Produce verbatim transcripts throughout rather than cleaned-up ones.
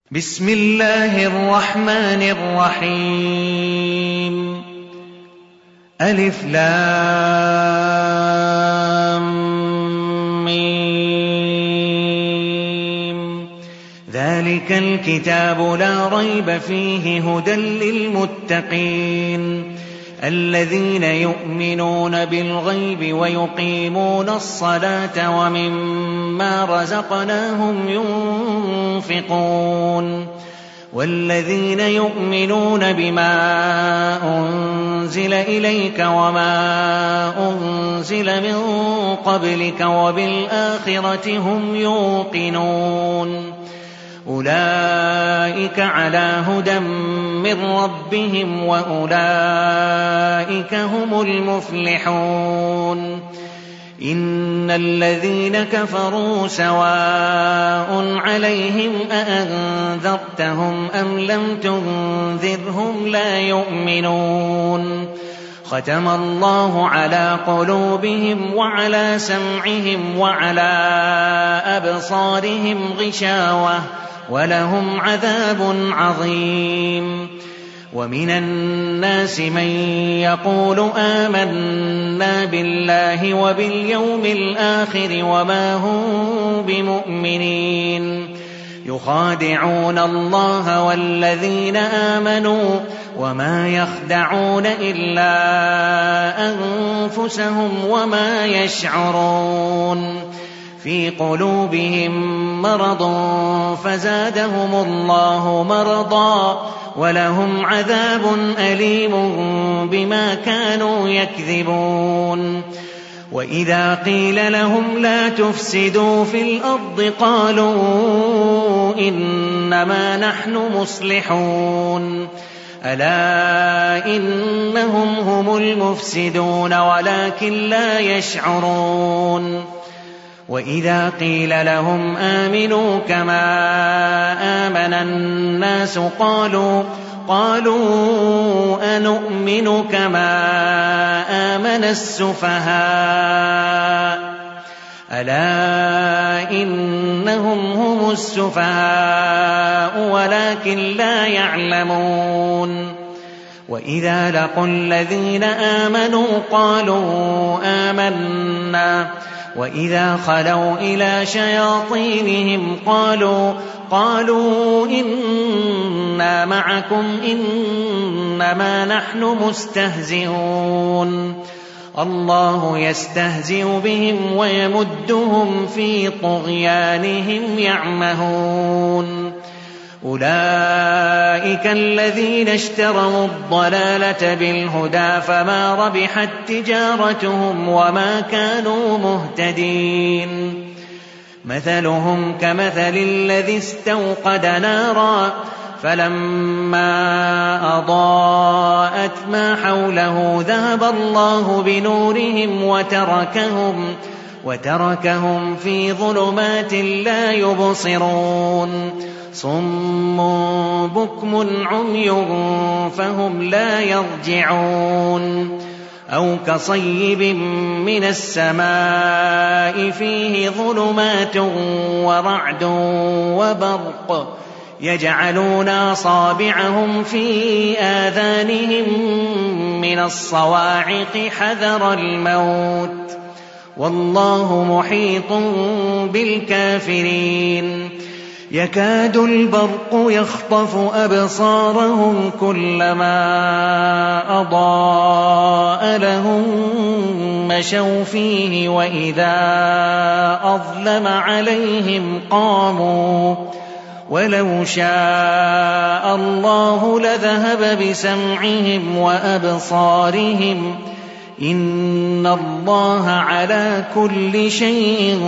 بسم الله الرحمن الرحيم ألف لام ميم ذلك الكتاب لا ريب فيه هدى للمتقين الذين يؤمنون بالغيب ويقيمون الصلاة ومما رزقناهم ينفقون والذين يؤمنون بما أنزل إليك وما أنزل من قبلك وبالآخرة هم يوقنون أولئك على هدى من ربهم وأولئك هم المفلحون إن الذين كفروا سواء عليهم أأنذرتهم أم لم تنذرهم لا يؤمنون ختم الله على قلوبهم وعلى سمعهم وعلى أبصارهم غشاوة ولهم عذاب عظيم ومن الناس من يقول آمنا بالله وباليوم الآخر وما هم بمؤمنين يخادعون الله والذين آمنوا وما يخدعون إلا أنفسهم وما يشعرون في قلوبهم مرض فزادهم الله مرضا ولهم عذاب أليم بما كانوا يكذبون وإذا قيل لهم لا تفسدوا في الأرض قالوا إنما نحن مصلحون ألا إنهم هم المفسدون ولكن لا يشعرون وإذا قيل لهم آمنوا كما آمن الناس قالوا قالوا أنؤمن كما آمن السفهاء ألا إنهم هم السفهاء ولكن لا يعلمون وإذا لقوا الذين آمنوا قالوا آمنا وإذا خلوا إلى شياطينهم قالوا قالوا إنا معكم إنما نحن مستهزئون الله يستهزئ بهم ويمدهم في طغيانهم يعمهون أولئك الذين اشتروا الضلالة بالهدى فما ربحت تجارتهم وما كانوا مهتدين مثلهم كمثل الذي استوقد نارا فلما أضاءت ما حوله ذهب الله بنورهم وتركهم وتركهم في ظلمات لا يبصرون صم بكم عمي فهم لا يرجعون أو كصيب من السماء فيه ظلمات ورعد وبرق يجعلون أصابعهم في آذانهم من الصواعق حذر الموت والله محيط بالكافرين يكاد البرق يخطف أبصارهم كلما أضاء لهم مشوا فيه وإذا أظلم عليهم قاموا ولو شاء الله لذهب بسمعهم وأبصارهم إن الله على كل شيء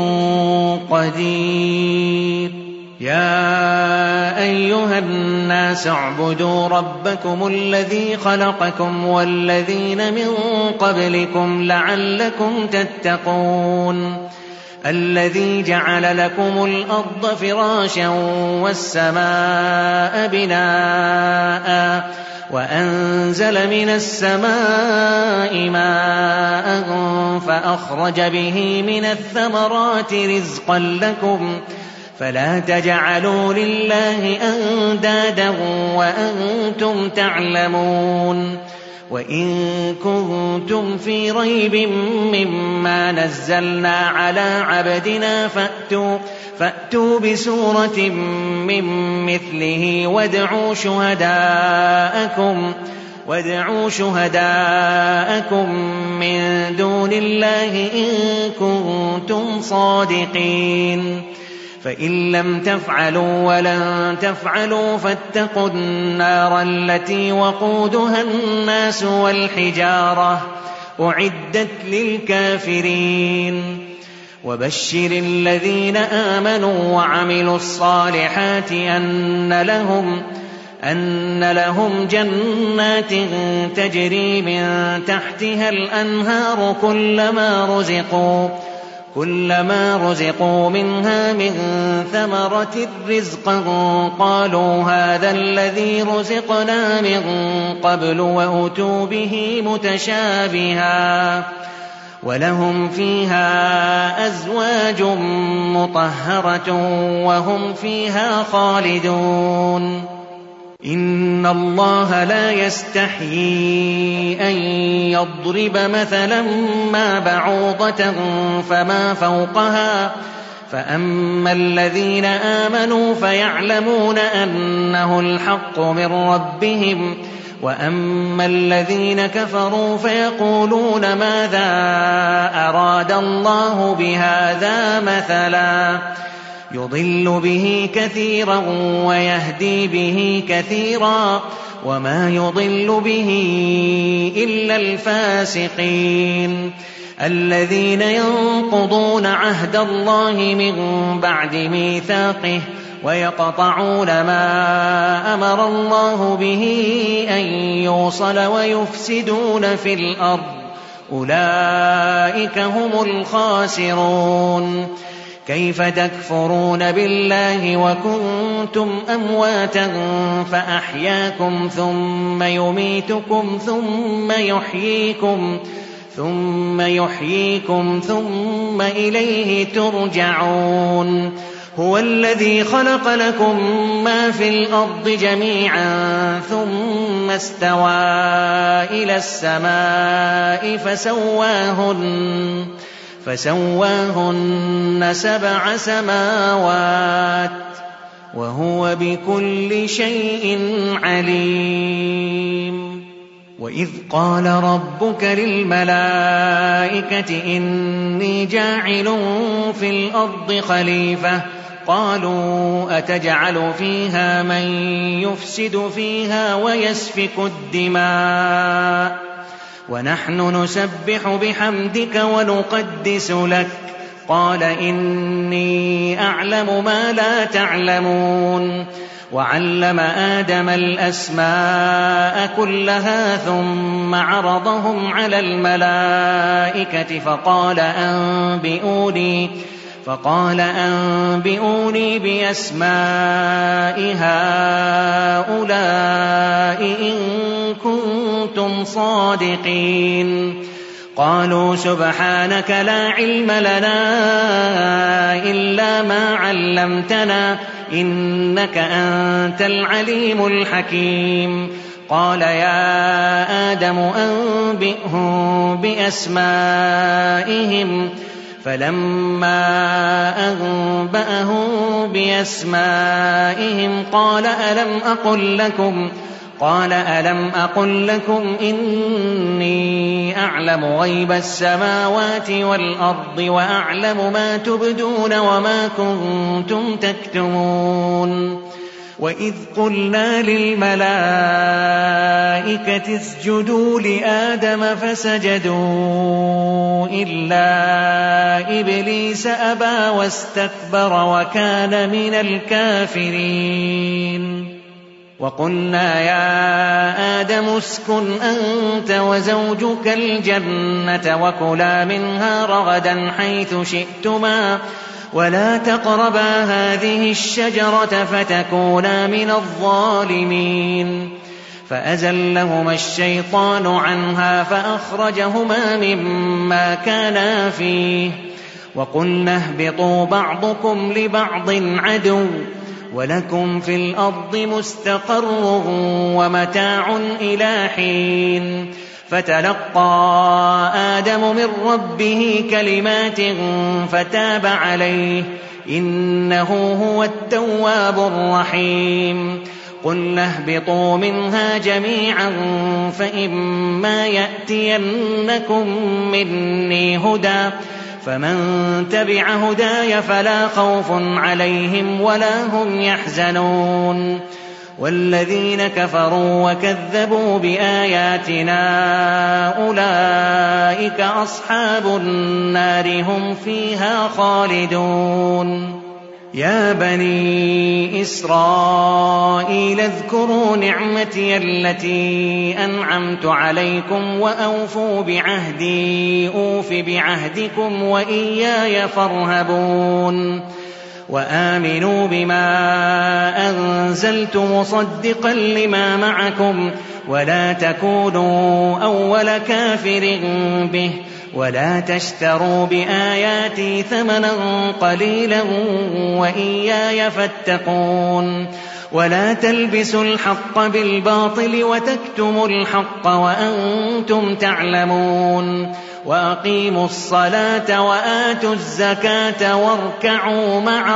قدير يا أيها الناس اعبدوا ربكم الذي خلقكم والذين من قبلكم لعلكم تتقون الذي جعل لكم الأرض فراشا والسماء بناء وأنزل من السماء ماء فأخرج به من الثمرات رزقا لكم فلا تجعلوا لله أندادا وأنتم تعلمون وإن كنتم في ريب مما نزلنا على عبدنا فأتوا, فأتوا بسورة من مثله وادعوا شهداءكم, وادعوا شهداءكم من دون الله إن كنتم صادقين فإن لم تفعلوا ولن تفعلوا فاتقوا النار التي وقودها الناس والحجارة أعدت للكافرين وبشر الذين آمنوا وعملوا الصالحات أن لهم أن لهم جنات تجري من تحتها الأنهار كلما رزقوا كلما رزقوا منها من ثمرة رزقا قالوا هذا الذي رزقنا من قبل وأتوا به متشابها ولهم فيها أزواج مطهرة وهم فيها خالدون إن الله لا يستحيي أن يضرب مثلا ما بعوضة فما فوقها فأما الذين آمنوا فيعلمون أنه الحق من ربهم وأما الذين كفروا فيقولون ماذا أراد الله بهذا مثلا يضل به كثيرا ويهدي به كثيرا وما يضل به إلا الفاسقين الذين ينقضون عهد الله من بعد ميثاقه ويقطعون ما أمر الله به أن يوصل ويفسدون في الأرض أولئك هم الخاسرون كيف تكفرون بالله وكنتم أمواتا فأحياكم ثم يميتكم ثم يحييكم ثم يحييكم ثم إليه ترجعون هو الذي خلق لكم ما في الأرض جميعا ثم استوى إلى السماء فسواهن فسواهن سبع سماوات وهو بكل شيء عليم وإذ قال ربك للملائكة إني جاعل في الأرض خليفة قالوا أتجعل فيها من يفسد فيها ويسفك الدماء ونحن نسبح بحمدك ونقدس لك قال إني أعلم ما لا تعلمون وعلم آدم الأسماء كلها ثم عرضهم على الملائكة فقال أنبئوني فقال أنبئوني بأسماء هؤلاء إن كنتم صادقين قالوا سبحانك لا علم لنا إلا ما علمتنا إنك أنت العليم الحكيم قال يا آدم أنبئهم بأسمائهم فلما أنبأهم بأسمائهم قال ألم أقل لكم قال ألم أقل لكم إني أعلم غيب السماوات والأرض وأعلم ما تبدون وما كنتم تكتمون وإذ قلنا للملائكة اسجدوا لآدم فسجدوا إلا إبليس أبى واستكبر وكان من الكافرين وقلنا يا آدم اسكن أنت وزوجك الجنة وكلا منها رغدا حيث شئتما ولا تقربا هذه الشجرة فتكونا من الظالمين فأزلهما الشيطان عنها فأخرجهما مما كانا فيه وقلنا اهبطوا بعضكم لبعض عدو ولكم في الأرض مستقر ومتاع إلى حين فتلقى آدم من ربه كلمات فتاب عليه إنه هو التواب الرحيم قلنا اهبطوا منها جميعا فإما يأتينكم مني هدى فمن تبع هداي فلا خوف عليهم ولا هم يحزنون والذين كفروا وكذبوا بآياتنا أولئك أصحاب النار هم فيها خالدون يا بني إسرائيل اذكروا نعمتي التي أنعمت عليكم وأوفوا بعهدي أوف بعهدكم وإياي فارهبون وآمنوا بما أنزلت مصدقا لما معكم ولا تكونوا أول كافر به ولا تشتروا بآياتي ثمنا قليلا وإياي فاتقون ولا تلبسوا الحق بالباطل وتكتموا الحق وأنتم تعلمون وأقيموا الصلاة وآتوا الزكاة واركعوا مع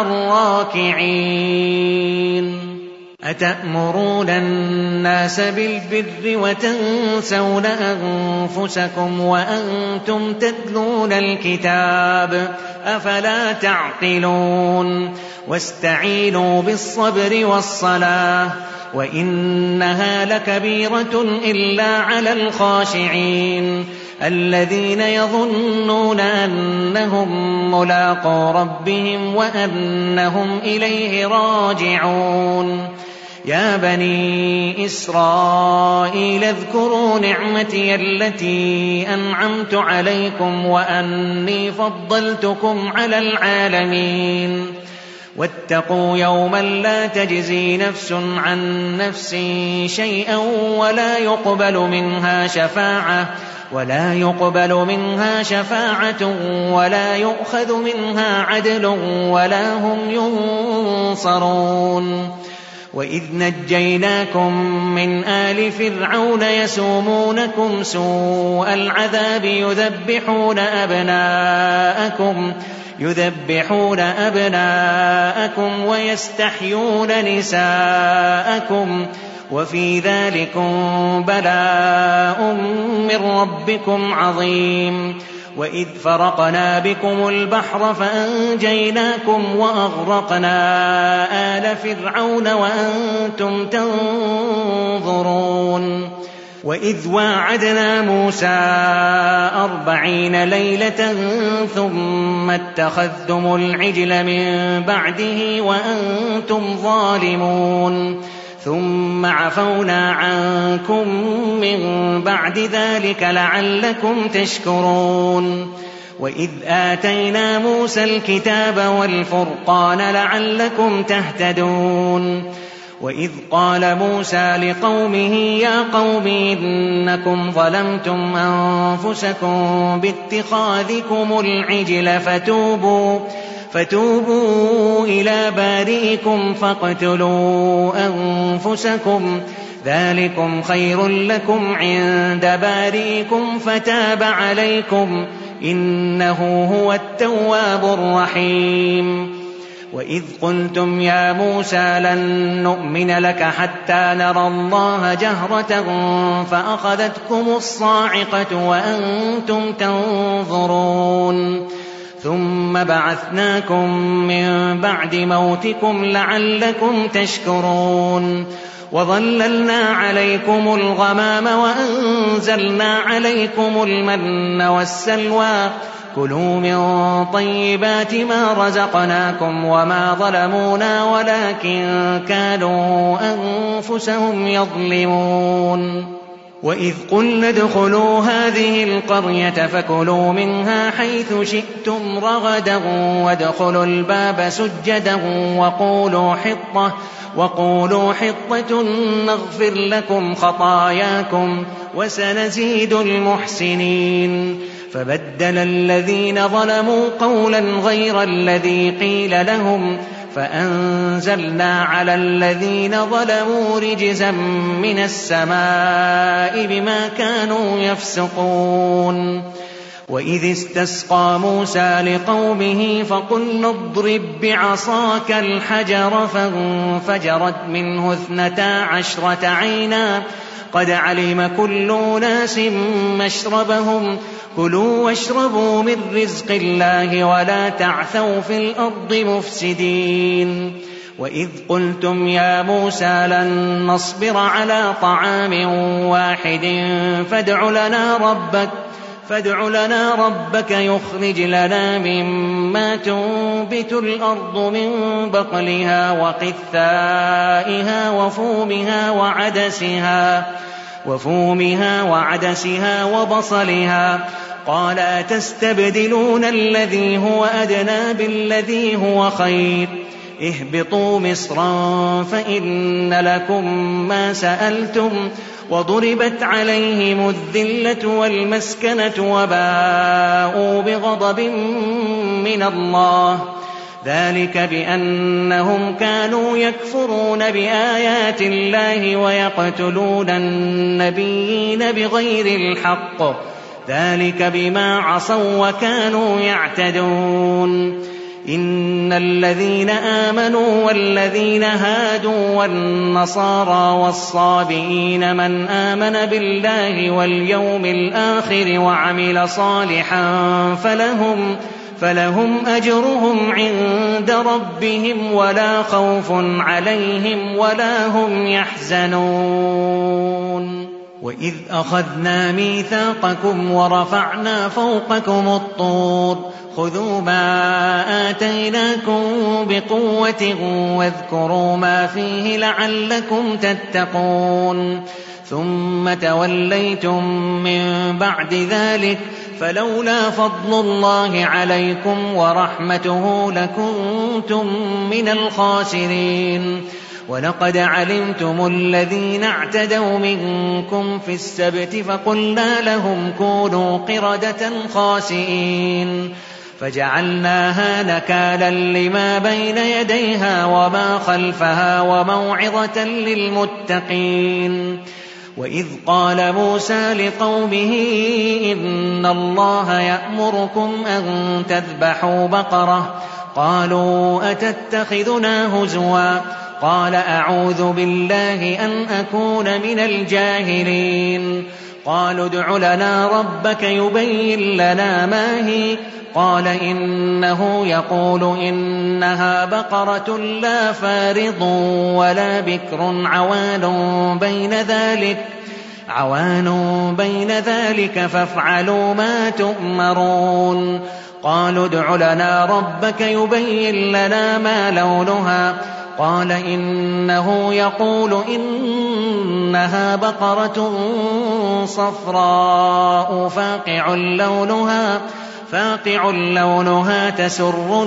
الراكعين أتأمرون الناس بالبر وتنسون أنفسكم وأنتم تتلون الكتاب أفلا تعقلون واستعينوا بالصبر والصلاة وإنها لكبيرة إلا على الخاشعين الذين يظنون أنهم ملاقو ربهم وأنهم إليه راجعون يا بني إسرائيل اذكروا نعمتي التي أنعمت عليكم وأني فضلتكم على العالمين واتقوا يوما لا تجزي نفس عن نفس شيئا ولا يقبل منها شفاعة ولا يقبل منها شفاعة ولا يؤخذ منها عدل ولا هم ينصرون وإذ نجيناكم من آل فرعون يسومونكم سوء العذاب يذبحون أبناءكم يذبحون أبناءكم ويستحيون نساءكم وفي ذلكم بلاء من ربكم عظيم وإذ فرقنا بكم البحر فأنجيناكم وأغرقنا آل فرعون وأنتم تنظرون وإذ واعدنا موسى أربعين ليلة ثم اتخذتم العجل من بعده وأنتم ظالمون ثم عفونا عنكم من بعد ذلك لعلكم تشكرون وإذ آتينا موسى الكتاب والفرقان لعلكم تهتدون وإذ قال موسى لقومه يا قوم إنكم ظلمتم أنفسكم باتخاذكم العجل فتوبوا فتوبوا إلى بارئكم فاقتلوا أنفسكم ذلكم خير لكم عند بارئكم فتاب عليكم إنه هو التواب الرحيم وإذ قلتم يا موسى لن نؤمن لك حتى نرى الله جهرة فأخذتكم الصاعقة وأنتم تنظرون ثم بعثناكم من بعد موتكم لعلكم تشكرون وظللنا عليكم الغمام وأنزلنا عليكم المن والسلوى كلوا من طيبات ما رزقناكم وما ظلمونا ولكن كانوا أنفسهم يظلمون وإذ قلنا ادخلوا هذه القرية فكلوا منها حيث شئتم رغدا وادخلوا الباب سجدا وقولوا حطة وقولوا حطة نغفر لكم خطاياكم وسنزيد المحسنين. فبدل الذين ظلموا قولا غير الذي قيل لهم فأنزلنا على الذين ظلموا رجزا من السماء بما كانوا يفسقون. وإذ استسقى موسى لقومه فقلنا اضرب بعصاك الحجر فانفجرت منه اثنتا عشرة عينا قد علم كل أناس مشربهم كلوا واشربوا من رزق الله ولا تعثوا في الأرض مفسدين. وإذ قلتم يا موسى لن نصبر على طعام واحد فادع لنا ربك فادع لنا ربك يخرج لنا مما تنبت الأرض من بقلها وقثائها وفومها وعدسها وفومها وعدسها وبصلها قال أتستبدلون الذي هو أدنى بالذي هو خير اهبطوا مصرا فإن لكم ما سألتم وضربت عليهم الذلة والمسكنة وباءوا بغضب من الله ذلك بأنهم كانوا يكفرون بآيات الله ويقتلون النبيين بغير الحق ذلك بما عصوا وكانوا يعتدون. إن الذين آمنوا والذين هادوا والنصارى والصابئين من آمن بالله واليوم الآخر وعمل صالحا فلهم فلهم أجرهم عند ربهم ولا خوف عليهم ولا هم يحزنون. وإذ أخذنا ميثاقكم ورفعنا فوقكم الطور خذوا ما آتيناكم بقوة واذكروا ما فيه لعلكم تتقون. ثم توليتم من بعد ذلك فلولا فضل الله عليكم ورحمته لكنتم من الخاسرين. ولقد علمتم الذين اعتدوا منكم في السبت فقلنا لهم كونوا قردة خاسئين فجعلناها نكالا لما بين يديها وما خلفها وموعظة للمتقين. وإذ قال موسى لقومه إن الله يأمركم أن تذبحوا بقرة قالوا أتتخذنا هزوا قال أعوذ بالله أن أكون من الجاهلين. قالوا ادع لنا ربك يبين لنا ما هي قال إنه يقول إنها بقرة لا فارض ولا بكر عوان بين ذلك عوان بين ذلك فافعلوا ما تؤمرون. قالوا ادع لنا ربك يبين لنا ما لونها قال إنه يقول إنها بقرة صفراء فاقع لونها فاقع لونها تسر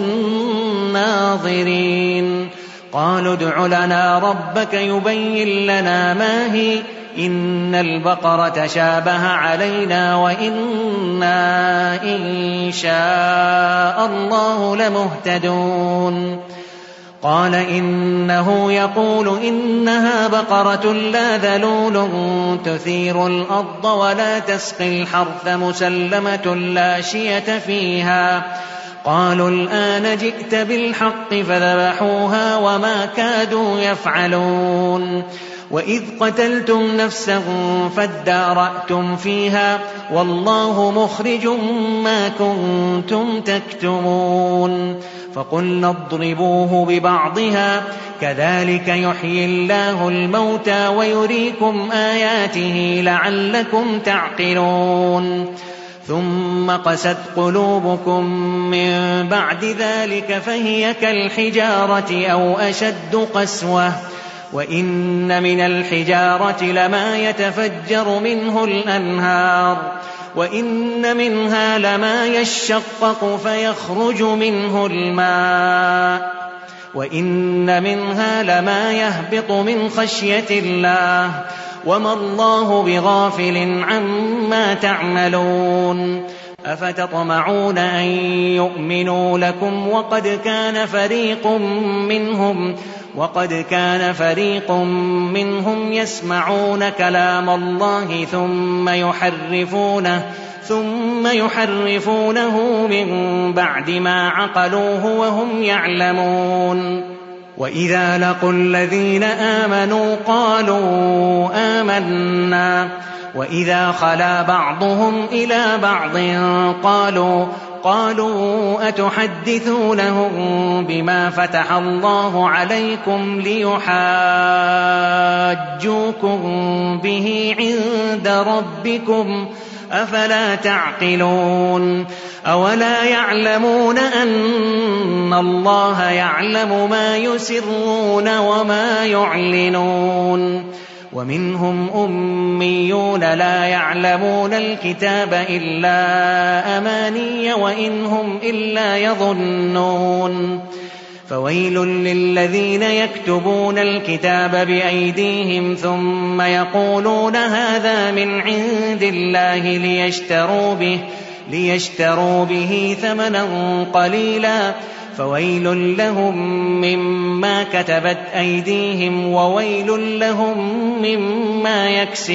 الناظرين. قالوا ادع لنا ربك يبين لنا ما هي إن البقرة شابه علينا وإنا إن شاء الله لمهتدون. قال إنه يقول إنها بقرة لا ذلول تثير الأرض ولا تسقي الحرث مسلمة لا شية فيها. قالوا الآن جئت بالحق فذبحوها وما كادوا يفعلون. وإذ قتلتم نفسا فادارأتم فيها والله مخرج ما كنتم تكتمون. فقلنا اضربوه ببعضها كذلك يحيي الله الموتى ويريكم آياته لعلكم تعقلون. ثم قست قلوبكم من بعد ذلك فهي كالحجارة أو أشد قسوة وإن من الحجارة لما يتفجر منه الأنهار وإن منها لما يشقق فيخرج منه الماء وإن منها لما يهبط من خشية الله وما الله بغافل عما تعملون أفتطمعون أن يؤمنوا لكم وقد كان فريق منهم وقد كان فريق منهم يسمعون كلام الله ثم يحرفونه ثم يحرفونه من بعد ما عقلوه وهم يعلمون وإذا لقوا الذين آمنوا قالوا آمنا وإذا خلا بعضهم إلى بعض قالوا قالوا أتحدثونهم بما فتح الله عليكم ليحاجوكم به عند ربكم أفلا تعقلون أولا يعلمون أن الله يعلم ما يسرون وما يعلنون ومنهم أميون لا يعلمون الكتاب إلا أماني وإن هم إلا يظنون فويل للذين يكتبون الكتاب بأيديهم ثم يقولون هذا من عند الله ليشتروا به, ليشتروا به ثمنا قليلا فويل لهم مما كتبت أيديهم وويل لهم مما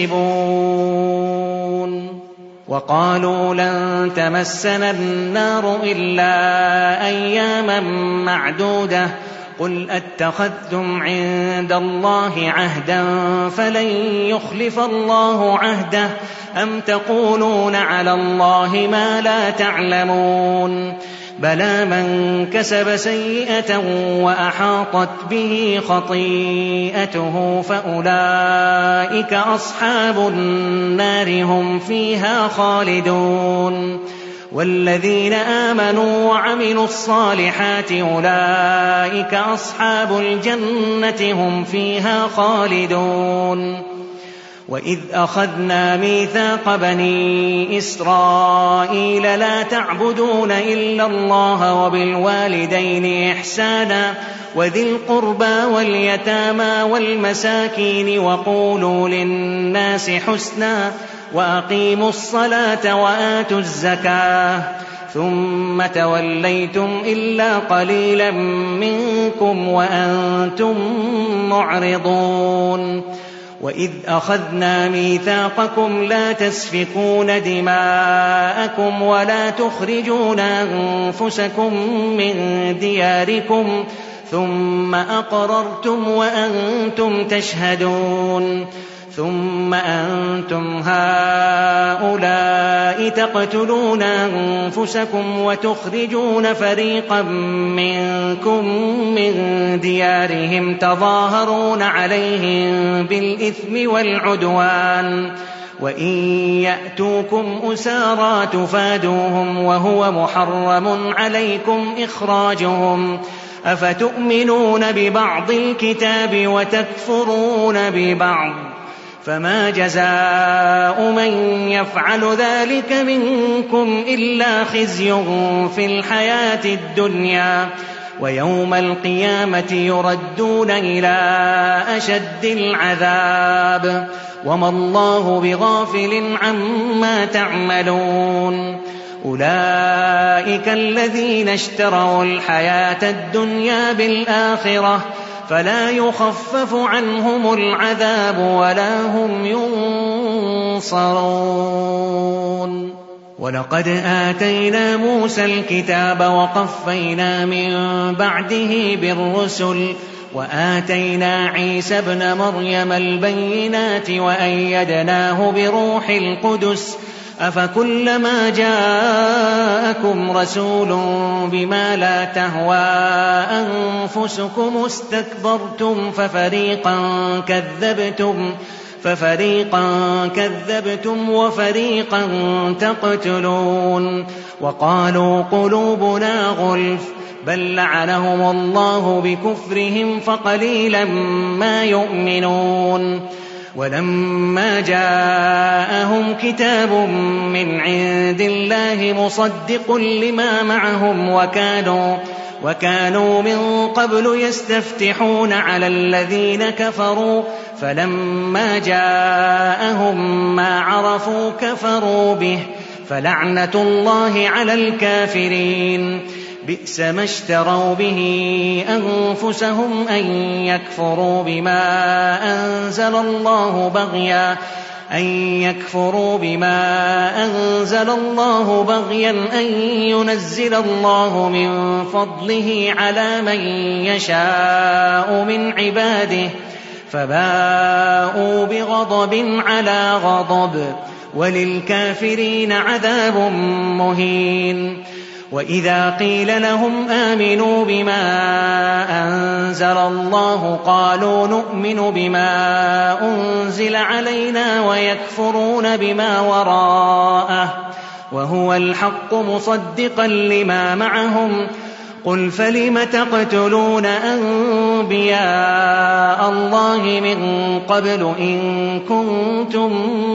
يكسبون وقالوا لن تمسنا النار إلا أياما معدودة قل أتخذتم عند الله عهدا فلن يخلف الله عهده أم تقولون على الله ما لا تعلمون بلى من كسب سيئة وأحاطت به خطيئته فأولئك أصحاب النار هم فيها خالدون والذين آمنوا وعملوا الصالحات أولئك أصحاب الجنة هم فيها خالدون وإذ أخذنا ميثاق بني إسرائيل لا تعبدون إلا الله وبالوالدين إحسانا وذي القربى واليتامى والمساكين وقولوا للناس حسنا وأقيموا الصلاة وآتوا الزكاة ثم توليتم إلا قليلا منكم وأنتم معرضون وإذ أخذنا ميثاقكم لا تسفكون دماءكم ولا تخرجون أنفسكم من دياركم ثم أقررتم وأنتم تشهدون ثم أنتم هؤلاء تقتلون أنفسكم وتخرجون فريقا منكم من ديارهم تظاهرون عليهم بالإثم والعدوان وإن يأتوكم أسارى تفادوهم وهو محرم عليكم إخراجهم أفتؤمنون ببعض الكتاب وتكفرون ببعض فما جزاء من يفعل ذلك منكم إلا خزي في الحياة الدنيا ويوم القيامة يردون إلى أشد العذاب وما الله بغافل عما تعملون أولئك الذين اشتروا الحياة الدنيا بالآخرة فلا يخفف عنهم العذاب ولا هم ينصرون ولقد آتينا موسى الكتاب وقفينا من بعده بالرسل وآتينا عيسى ابن مريم البينات وأيدناه بروح القدس أفكلما جاءكم رسول بما لا تهوى أنفسكم استكبرتم ففريقا كذبتم ففريقا كذبتم وفريقا تقتلون وقالوا قلوبنا غلف بل لعنهم الله بكفرهم فقليلا ما يؤمنون. ولما جاءهم كتاب من عند الله مصدق لما معهم وكانوا, وكانوا من قبل يستفتحون على الذين كفروا فلما جاءهم ما عرفوا كفروا به فلعنة الله على الكافرين. بئس ما اشتروا به أنفسهم أن يكفروا بما أنزل الله بغيا أن يكفروا بما أنزل الله بغيا أن ينزل الله من فضله على من يشاء من عباده فباءوا بغضب على غضب وللكافرين عذاب مهين. وإذا قيل لهم آمنوا بما أنزل الله قالوا نؤمن بما أنزل علينا ويكفرون بما وراءه وهو الحق مصدقا لما معهم. قل فلم تقتلون أنبياء الله من قبل إن كنتم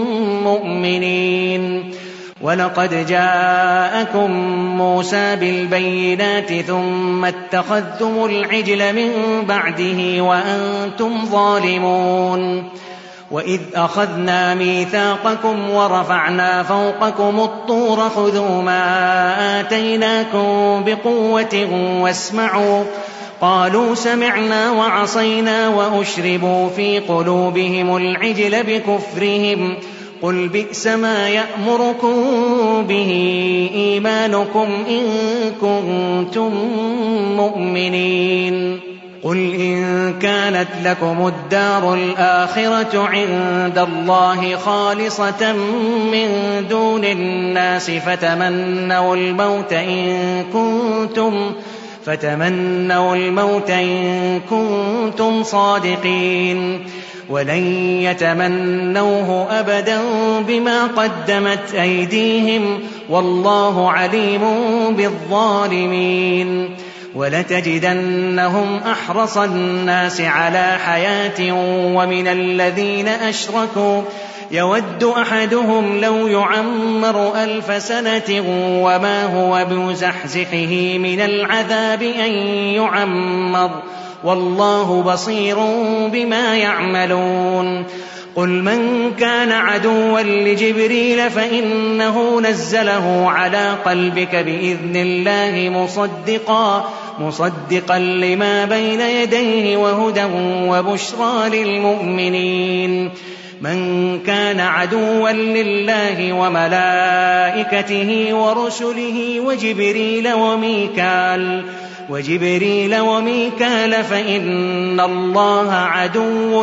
مؤمنين. ولقد جاءكم موسى بالبينات ثم اتخذتم العجل من بعده وأنتم ظالمون. وإذ أخذنا ميثاقكم ورفعنا فوقكم الطور خذوا ما آتيناكم بقوة واسمعوا قالوا سمعنا وعصينا وأشربوا في قلوبهم العجل بكفرهم. قل بئس ما يأمركم به إيمانكم إن كنتم مؤمنين. قل إن كانت لكم الدار الآخرة عند الله خالصة من دون الناس فتمنوا الموت إن كنتم فتمنوا الموت إن كنتم صادقين ولن يتمنوه أبدا بما قدمت أيديهم والله عليم بالظالمين. ولتجدنهم أحرص الناس على حياة ومن الذين أشركوا يود أحدهم لو يعمر ألف سنة وما هو بمزحزحه من العذاب أن يعمر والله بصير بما يعملون. قل من كان عدوا لجبريل فإنه نزله على قلبك بإذن الله مصدقا, مصدقا لما بين يديه وهدى وبشرى للمؤمنين. من كان عدوا لله وملائكته ورسله وجبريل وميكال وجبريل وميكال فإن الله عدو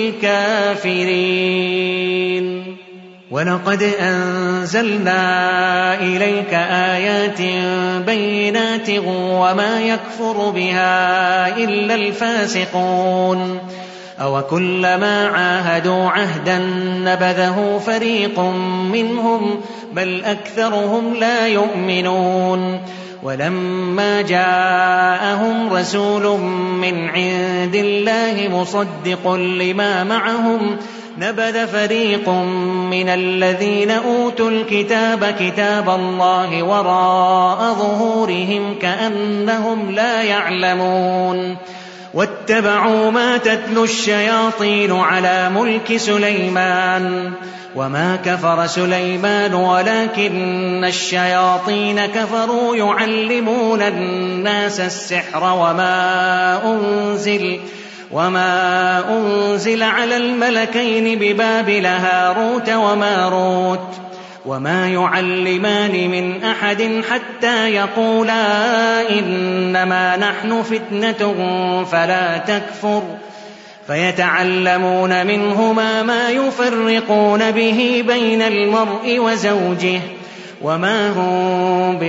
للكافرين. ولقد أنزلنا إليك آيات بينات وما يكفر بها إلا الفاسقون. أوكلما عاهدوا عهدا نبذه فريق منهم بل أكثرهم لا يؤمنون. ولما جاءهم رسول من عند الله مصدق لما معهم نبذ فريق من الذين أوتوا الكتاب كتاب الله وراء ظهورهم كأنهم لا يعلمون. واتبعوا ما تتلو الشياطين على ملك سليمان وما كفر سليمان ولكن الشياطين كفروا يعلمون الناس السحر وما أنزل وما أنزل على الملكين ببابل هاروت وماروت وما يعلمان من أحد حتى يقولا إنما نحن فتنة فلا تكفر فيتعلمون منهما ما يفرقون به بين المرء وزوجه وما هم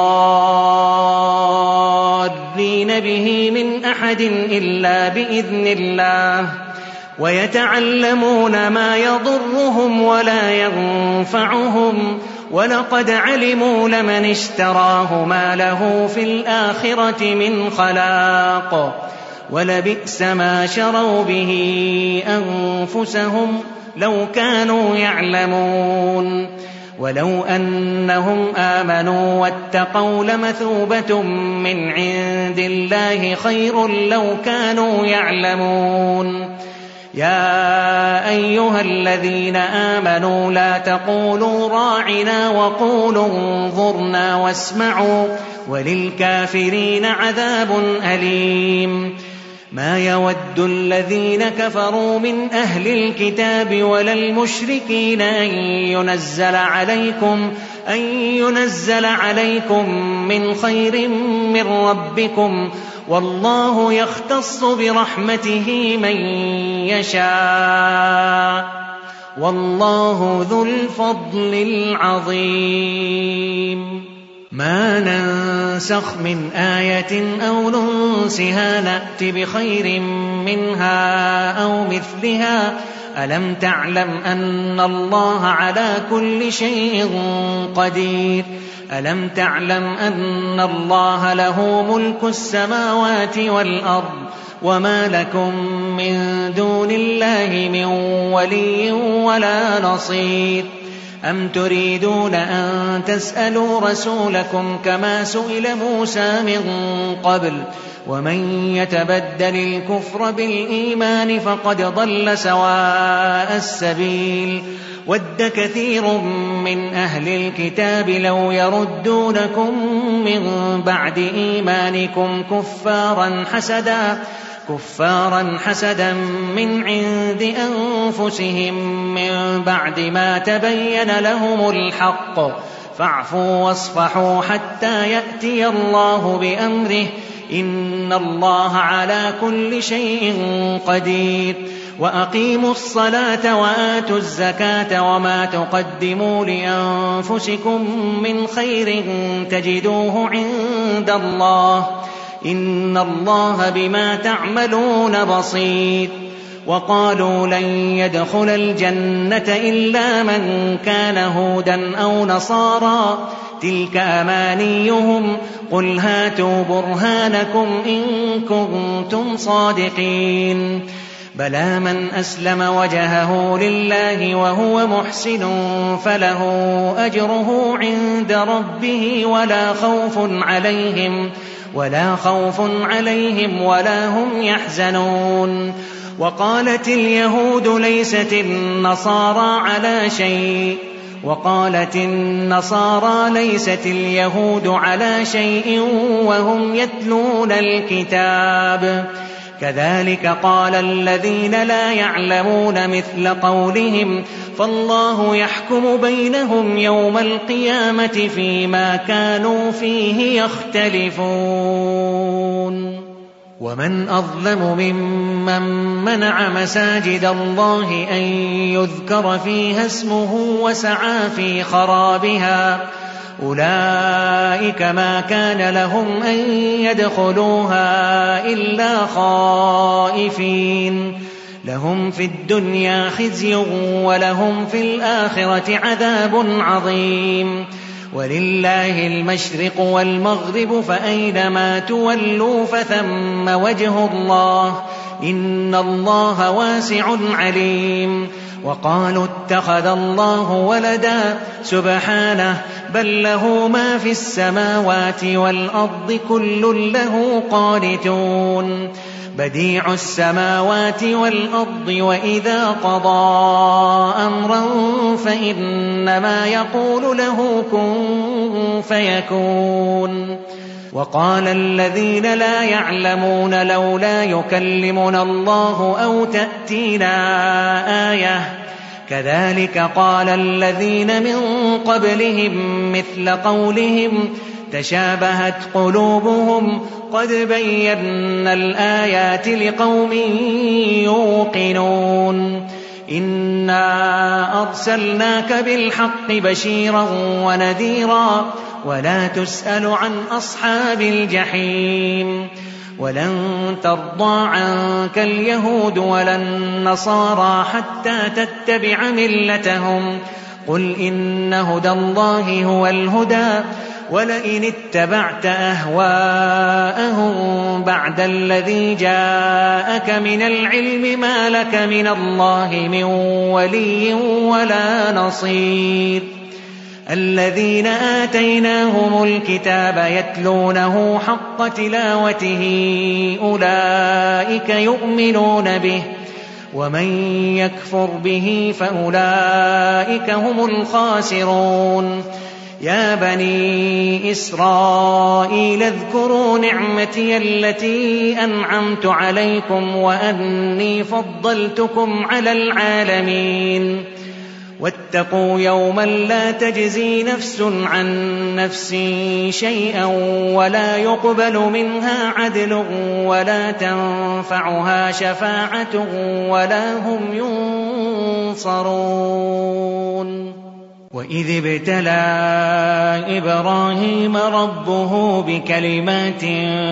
بضارين به من أحد إلا بإذن الله ويتعلمون ما يضرهم ولا ينفعهم ولقد علموا لمن اشتراه ما له في الآخرة من خلاق ولبئس ما شروا به أنفسهم لو كانوا يعلمون ولو أنهم آمنوا واتقوا لمثوبة من عند الله خير لو كانوا يعلمون يا أيها الذين آمنوا لا تقولوا راعنا وقولوا انظرنا واسمعوا وللكافرين عذاب أليم ما يود الذين كفروا من أهل الكتاب ولا المشركين أن ينزل عليكم أن ينزل عليكم من خير من ربكم والله يختص برحمته من يشاء والله ذو الفضل العظيم ما ننسخ من آية أو ننسها نأت بخير منها أو مثلها ألم تعلم أن الله على كل شيء قدير ألم تعلم أن الله له ملك السماوات والأرض وما لكم من دون الله من ولي ولا نصير أم تريدون أن تسألوا رسولكم كما سئل موسى من قبل ومن يتبدل الكفر بالإيمان فقد ضل سواء السبيل ود كثير من أهل الكتاب لو يردونكم من بعد إيمانكم كفارا حسدا كفارا حسدا من عند أنفسهم من بعد ما تبين لهم الحق فاعفوا واصفحوا حتى يأتي الله بأمره إن الله على كل شيء قدير وأقيموا الصلاة وآتوا الزكاة وما تقدموا لأنفسكم من خير تجدوه عند الله إن الله بما تعملون بصير وقالوا لن يدخل الجنة إلا من كان هودا أو نصارى تلك أمانيهم قل هاتوا برهانكم إن كنتم صادقين بلى من أسلم وجهه لله وهو محسن فله أجره عند ربه ولا خوف عليهم ولا خوف عليهم ولا هم يحزنون وقالت اليهود ليست النصارى على شيء وقالت النصارى ليست اليهود على شيء وهم يتلون الكتاب كذلك قال الذين لا يعلمون مثل قولهم فالله يحكم بينهم يوم القيامة فيما كانوا فيه يختلفون ومن أظلم ممن منع مساجد الله أن يذكر فيها اسمه وسعى في خرابها أولئك ما كان لهم أن يدخلوها إلا خائفين لهم في الدنيا خزي ولهم في الآخرة عذاب عظيم ولله المشرق والمغرب فأينما تولوا فثم وجه الله إن الله واسع عليم وقالوا اتخذ الله ولدا سبحانه بل له ما في السماوات والأرض كل له قانتون بديع السماوات والأرض وإذا قضى أمرا فإنما يقول له كن فيكون وقال الذين لا يعلمون لولا يكلمنا الله أو تأتينا آية كذلك قال الذين من قبلهم مثل قولهم تشابهت قلوبهم قد بينا الآيات لقوم يوقنون إنا أرسلناك بالحق بشيرا ونذيرا ولا تسأل عن أصحاب الجحيم ولن ترضى عنك اليهود ولا النصارى حتى تتبع ملتهم قل إن هدى الله هو الهدى ولئن اتبعت أهواءهم بعد الذي جاءك من العلم ما لك من الله من ولي ولا نصير الذين آتيناهم الكتاب يتلونه حق تلاوته أولئك يؤمنون به ومن يكفر به فأولئك هم الخاسرون يا بني إسرائيل اذكروا نعمتي التي أنعمت عليكم وأني فضلتكم على العالمين واتقوا يوما لا تجزي نفس عن نفس شيئا ولا يقبل منها عدل ولا تنفعها شفاعة ولا هم ينصرون وإذ ابتلى إبراهيم ربه بكلمات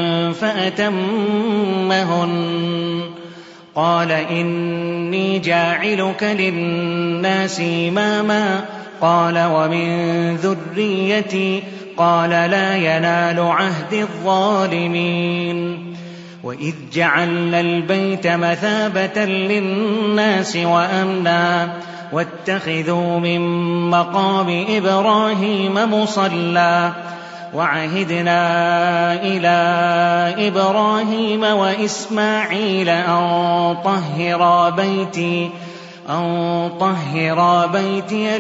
فأتمهن قال إني جاعلك للناس إماما قال ومن ذريتي قال لا ينال عهد الظالمين وإذ جعلنا البيت مثابة للناس وأمنا واتخذوا من مقام إبراهيم مصلى وعهدنا إلى إبراهيم وإسماعيل أن طهرا بيتي أن طهرا بيتي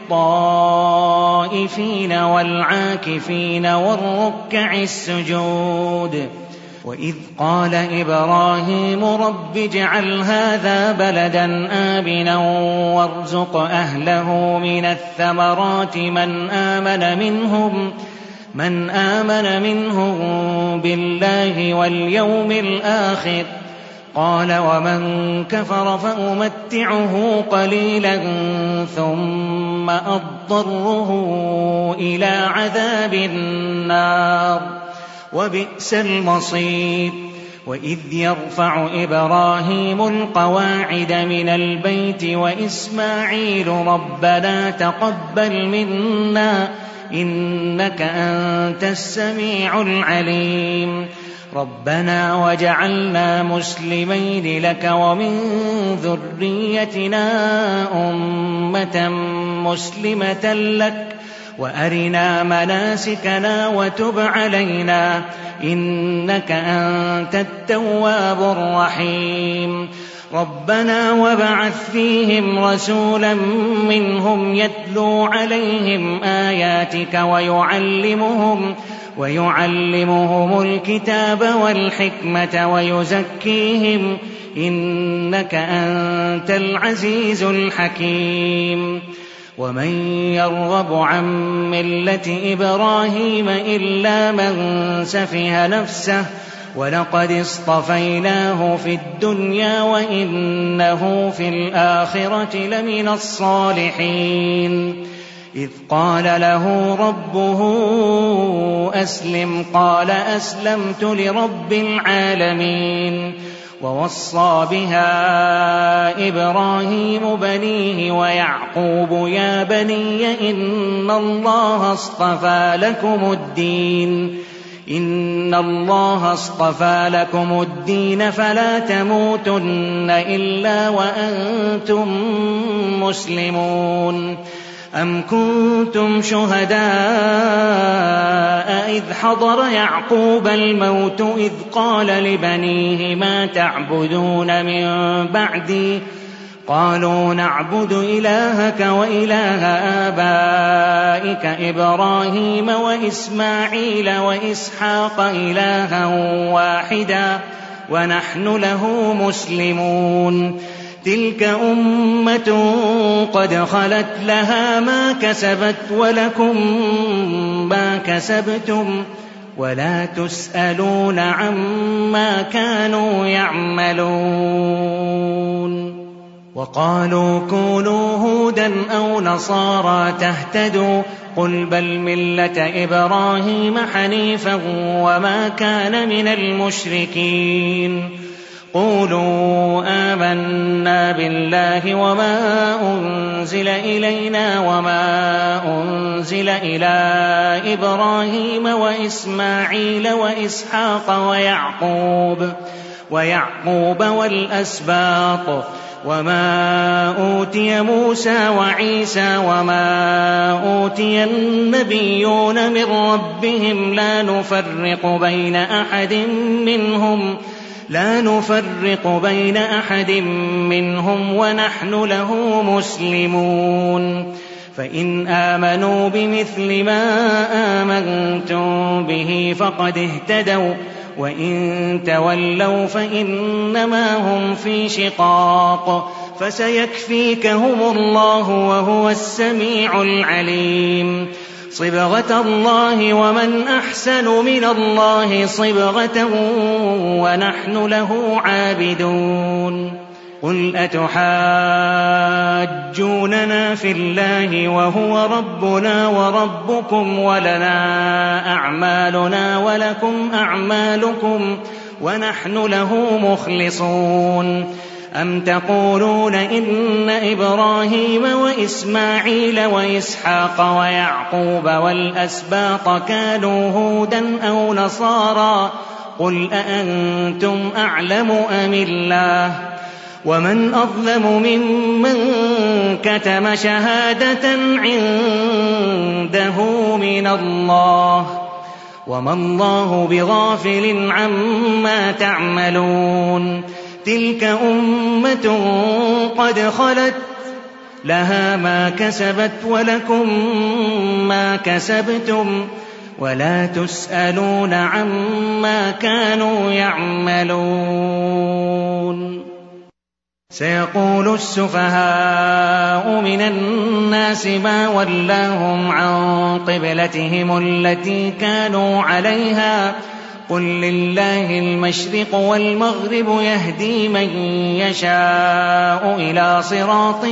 للطائفين والعاكفين والركع السجود وإذ قال إبراهيم رب اجعل هذا بلدا آمنا وارزق أهله من الثمرات من آمن منهم من آمن منهم بالله واليوم الآخر قال ومن كفر فأمتعه قليلا ثم أضطره إلى عذاب النار وبئس المصير وإذ يرفع إبراهيم القواعد من البيت وإسماعيل ربنا تقبل منا إنك أنت السميع العليم ربنا وجعلنا مسلمين لك ومن ذريتنا أمة مسلمة لك وأرنا مناسكنا وتب علينا إنك أنت التواب الرحيم ربنا وابعث فيهم رسولا منهم يتلو عليهم آياتك ويعلمهم ويعلمهم الكتاب والحكمة ويزكيهم إنك أنت العزيز الحكيم ومن يرغب عن ملة إبراهيم إلا من سفه نفسه ولقد اصطفيناه في الدنيا وإنه في الآخرة لمن الصالحين إذ قال له ربه أسلم قال أسلمت لرب العالمين ووصى بها إبراهيم بنيه ويعقوب يا بني إن الله اصطفى لكم الدين إن الله اصطفى لكم الدين فلا تموتن إلا وأنتم مسلمون أم كنتم شهداء إذ حضر يعقوب الموت إذ قال لبنيه ما تعبدون من بعدي قالوا نعبد إلهك وإله آبائك إبراهيم وإسماعيل وإسحاق إلها واحدا ونحن له مسلمون تلك أمة قد خلت لها ما كسبت ولكم ما كسبتم ولا تسألون عما كانوا يعملون وقالوا كونوا هودا أو نصارى تهتدوا قل بل ملة إبراهيم حنيفا وما كان من المشركين قولوا آمنا بالله وما أنزل إلينا وما أنزل إلى إبراهيم وإسماعيل وإسحاق ويعقوب ويعقوب والأسباط وما أوتي موسى وعيسى وما أوتي النبيون من ربهم لا نفرق بين أحد منهم لا نفرق بين أحد منهم ونحن له مسلمون فإن آمنوا بمثل ما آمنتم به فقد اهتدوا وإن تولوا فإنما هم في شقاق فسيكفيكهم الله وهو السميع العليم صبغة الله ومن أحسن من الله صبغة ونحن له عابدون قل أتحاجوننا في الله وهو ربنا وربكم ولنا أعمالنا ولكم أعمالكم ونحن له مخلصون أم تقولون إن إبراهيم وإسماعيل وإسحاق ويعقوب والأسباط كانوا هودا أو نصارى قل أأنتم أعلم أم الله ومن أظلم ممن كتم شهادة عنده من الله وما الله بغافل عما تعملون تلك أمة قد خلت لها ما كسبت ولكم ما كسبتم ولا تسألون عما كانوا يعملون سيقول السفهاء من الناس ما ولاهم عن قبلتهم التي كانوا عليها قل لله المشرق والمغرب يهدي من يشاء إلى صراط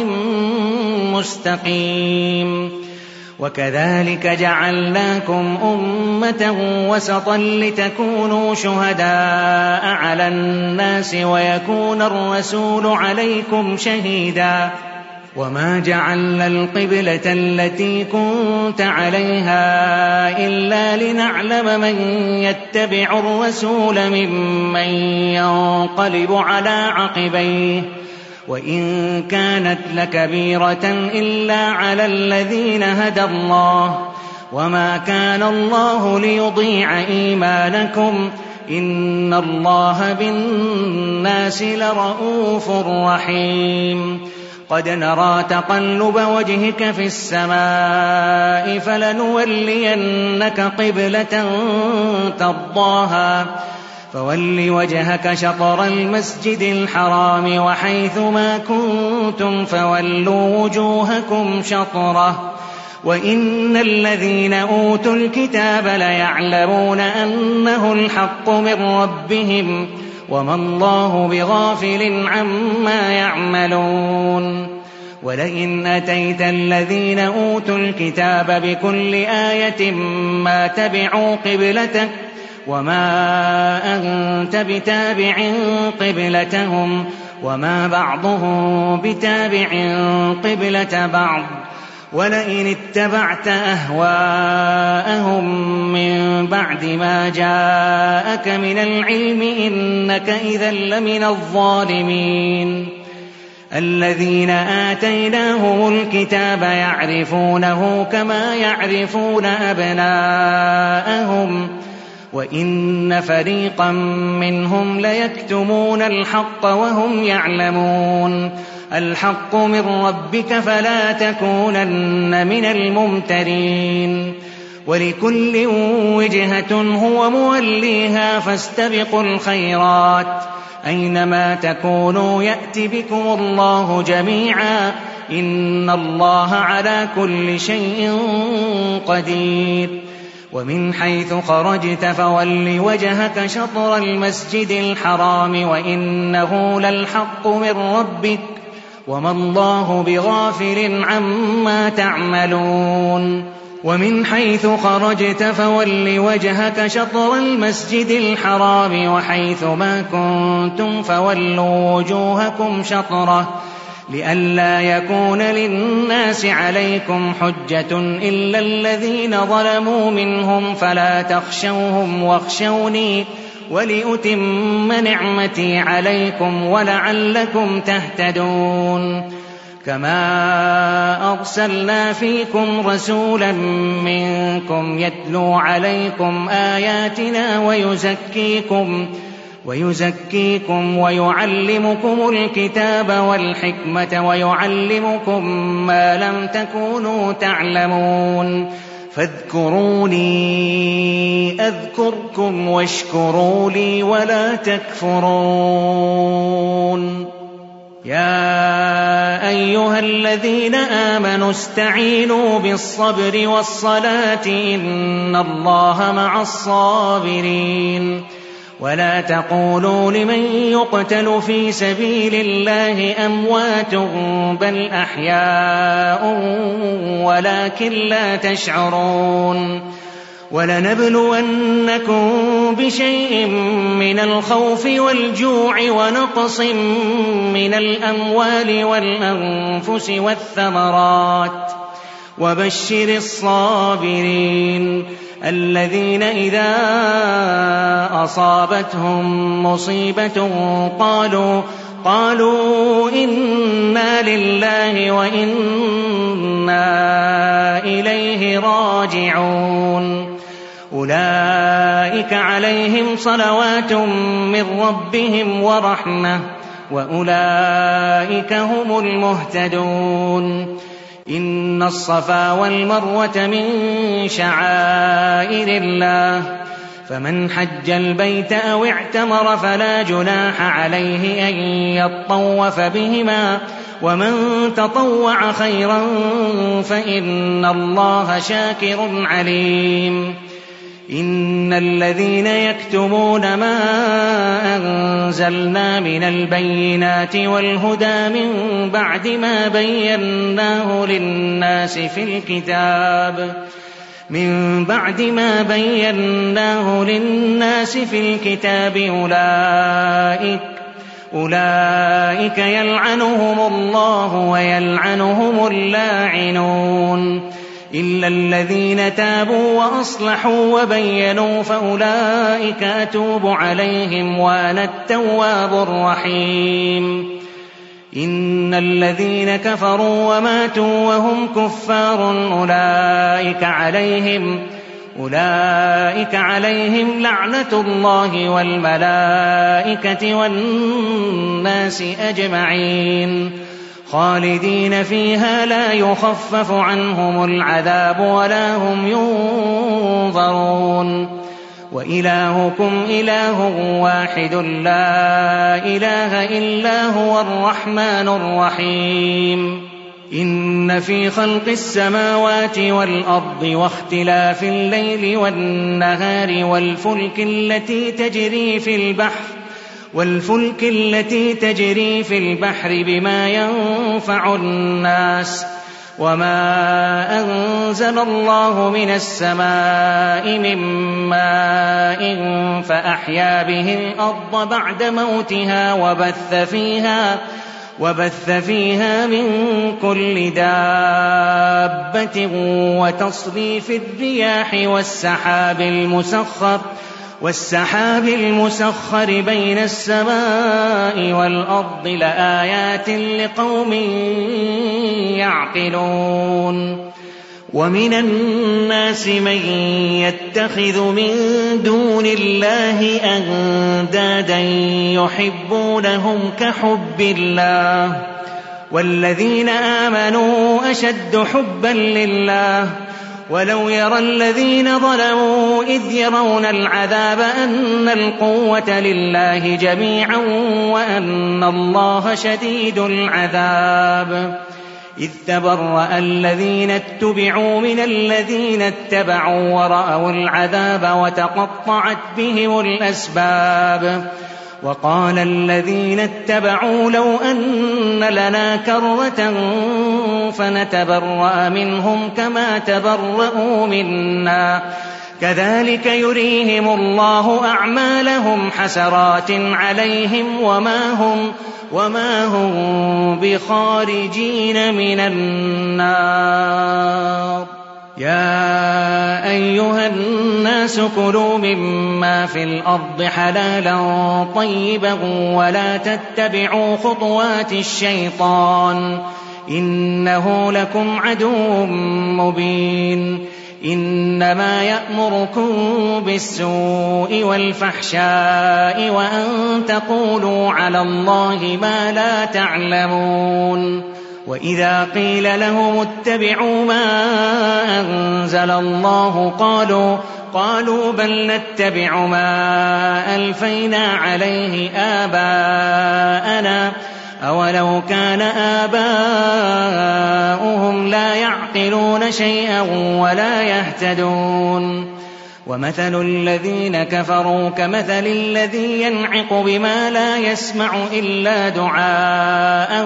مستقيم وكذلك جعلناكم أمة وسطا لتكونوا شهداء على الناس ويكون الرسول عليكم شهيدا وما جعلنا القبلة التي كنت عليها إلا لنعلم من يتبع الرسول ممن ينقلب على عقبيه وإن كانت لكبيرة إلا على الذين هدى الله وما كان الله ليضيع إيمانكم إن الله بالناس لرءوف رحيم قد نرى تقلب وجهك في السماء فلنولينك قبلة ترضاها فول وجهك شطر المسجد الحرام وحيث ما كنتم فولوا وجوهكم شطره وإن الذين أوتوا الكتاب ليعلمون أنه الحق من ربهم وما الله بغافل عما يعملون ولئن أتيت الذين أوتوا الكتاب بكل آية ما تبعوا قبلتك وما أنت بتابع قبلتهم وما بعضهم بتابع قبلة بعض ولئن اتبعت أهواءهم من بعد ما جاءك من العلم إنك إذا لمن الظالمين الذين آتيناهم الكتاب يعرفونه كما يعرفون أبناءهم وإن فريقا منهم ليكتمون الحق وهم يعلمون الحق من ربك فلا تكونن من الممترين ولكل وجهة هو موليها فاستبقوا الخيرات أينما تكونوا يأت بكم الله جميعا إن الله على كل شيء قدير ومن حيث خرجت فول وجهك شطر المسجد الحرام وإنه للحق من ربك وما الله بغافل عما تعملون ومن حيث خرجت فول وجهك شطر المسجد الحرام وحيث ما كنتم فولوا وجوهكم شطره لئلا يكون للناس عليكم حجة إلا الذين ظلموا منهم فلا تخشوهم واخشوني ولأتم نعمتي عليكم ولعلكم تهتدون كما أرسلنا فيكم رسولا منكم يتلو عليكم آياتنا ويزكيكم ويزكيكم ويعلمكم الكتاب والحكمة ويعلمكم ما لم تكونوا تعلمون فاذكروني أذكركم واشكروا لي ولا تكفرون يا أيها الذين آمنوا استعينوا بالصبر والصلاة إن الله مع الصابرين ولا تقولوا لمن يقتل في سبيل الله أموات بل أحياء ولكن لا تشعرون ولنبلونكم بشيء من الخوف والجوع ونقص من الأموال والأنفس والثمرات وبشر الصابرين الذين إذا أصابتهم مصيبة قالوا قالوا إنا لله وإنا إليه راجعون أولئك عليهم صلوات من ربهم ورحمة وأولئك هم المهتدون إن الصفا والمروة من شعائر الله فمن حج البيت أو اعتمر فلا جناح عليه أن يطوف بهما ومن تطوع خيرا فإن الله شاكر عليم إن الذين يكتمون ما أنزلنا من البينات والهدى من بعد ما بيناه للناس في الكتاب من بعد ما بيناه للناس في الكتاب أولئك أولئك يلعنهم الله ويلعنهم اللاعنون إلا الذين تابوا وأصلحوا وبينوا فأولئك أتوب عليهم وأنا التواب الرحيم إن الذين كفروا وماتوا وهم كفار أولئك عليهم أولئك عليهم لعنة الله والملائكة والناس أجمعين خالدين فيها لا يخفف عنهم العذاب ولا هم ينظرون وإلهكم إله واحد لا إله إلا هو الرحمن الرحيم إن في خلق السماوات والأرض واختلاف الليل والنهار والفلك التي تجري في البحر والفلك التي تجري في البحر بما ينفع الناس وما أنزل الله من السماء من ماء فأحيا به الأرض بعد موتها وبث فيها وبث فيها من كل دابة وتصريف الرياح والسحاب المسخر والسحاب المسخر بين السماء والأرض لآيات لقوم يعقلون ومن الناس من يتخذ من دون الله أندادا يحبونهم كحب الله والذين آمنوا أشد حبا لله ولو يرى الذين ظلموا إذ يرون العذاب أن القوة لله جميعا وأن الله شديد العذاب إذ تبرأ الذين اتبعوا من الذين اتبعوا ورأوا العذاب وتقطعت بهم الأسباب وقال الذين اتبعوا لو أن لنا كرة فنتبرأ منهم كما تبرأوا منا كذلك يريهم الله أعمالهم حسرات عليهم وما هم, وما هم بخارجين من النار. يا أيها الناس كلوا مما في الأرض حلالا طيبا ولا تتبعوا خطوات الشيطان إنه لكم عدو مبين. إنما يأمركم بالسوء والفحشاء وأن تقولوا على الله ما لا تعلمون. وإذا قيل لهم اتبعوا ما أنزل الله قالوا, قالوا بل نتبع ما ألفينا عليه آباءنا أولو كان آباؤهم لا يعقلون شيئا ولا يهتدون. ومثل الذين كفروا كمثل الذي ينعق بما لا يسمع إلا دعاء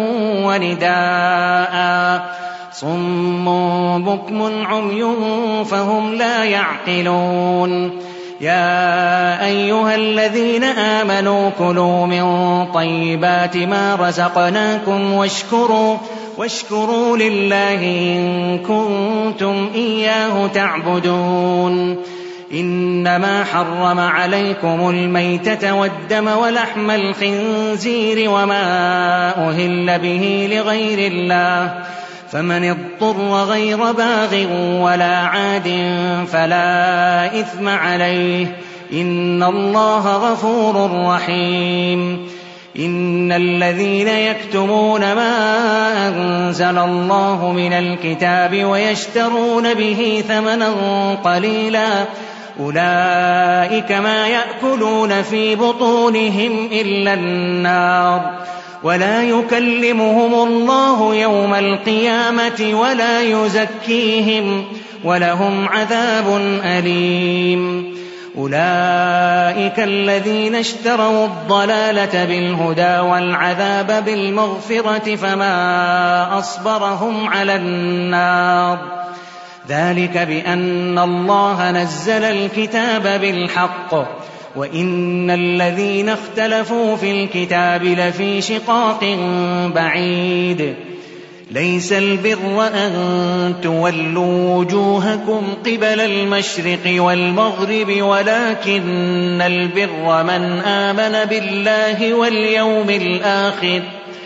ونداء صم بكم عمي فهم لا يعقلون. يا أيها الذين آمنوا كلوا من طيبات ما رزقناكم واشكروا, واشكروا لله إن كنتم إياه تعبدون. إنما حرم عليكم الميتة والدم ولحم الخنزير وما أهل به لغير الله فمن اضطر غير باغ ولا عاد فلا إثم عليه إن الله غفور رحيم. إن الذين يكتمون ما أنزل الله من الكتاب ويشترون به ثمنا قليلا أولئك ما يأكلون في بطونهم إلا النار ولا يكلمهم الله يوم القيامة ولا يزكيهم ولهم عذاب أليم. أولئك الذين اشتروا الضلالة بالهدى والعذاب بالمغفرة فما أصبرهم على النار ذلك بأن الله نزل الكتاب بالحق وإن الذين اختلفوا في الكتاب لفي شقاق بعيد. ليس البر أن تولوا وجوهكم قبل المشرق والمغرب ولكن البر من آمن بالله واليوم الآخر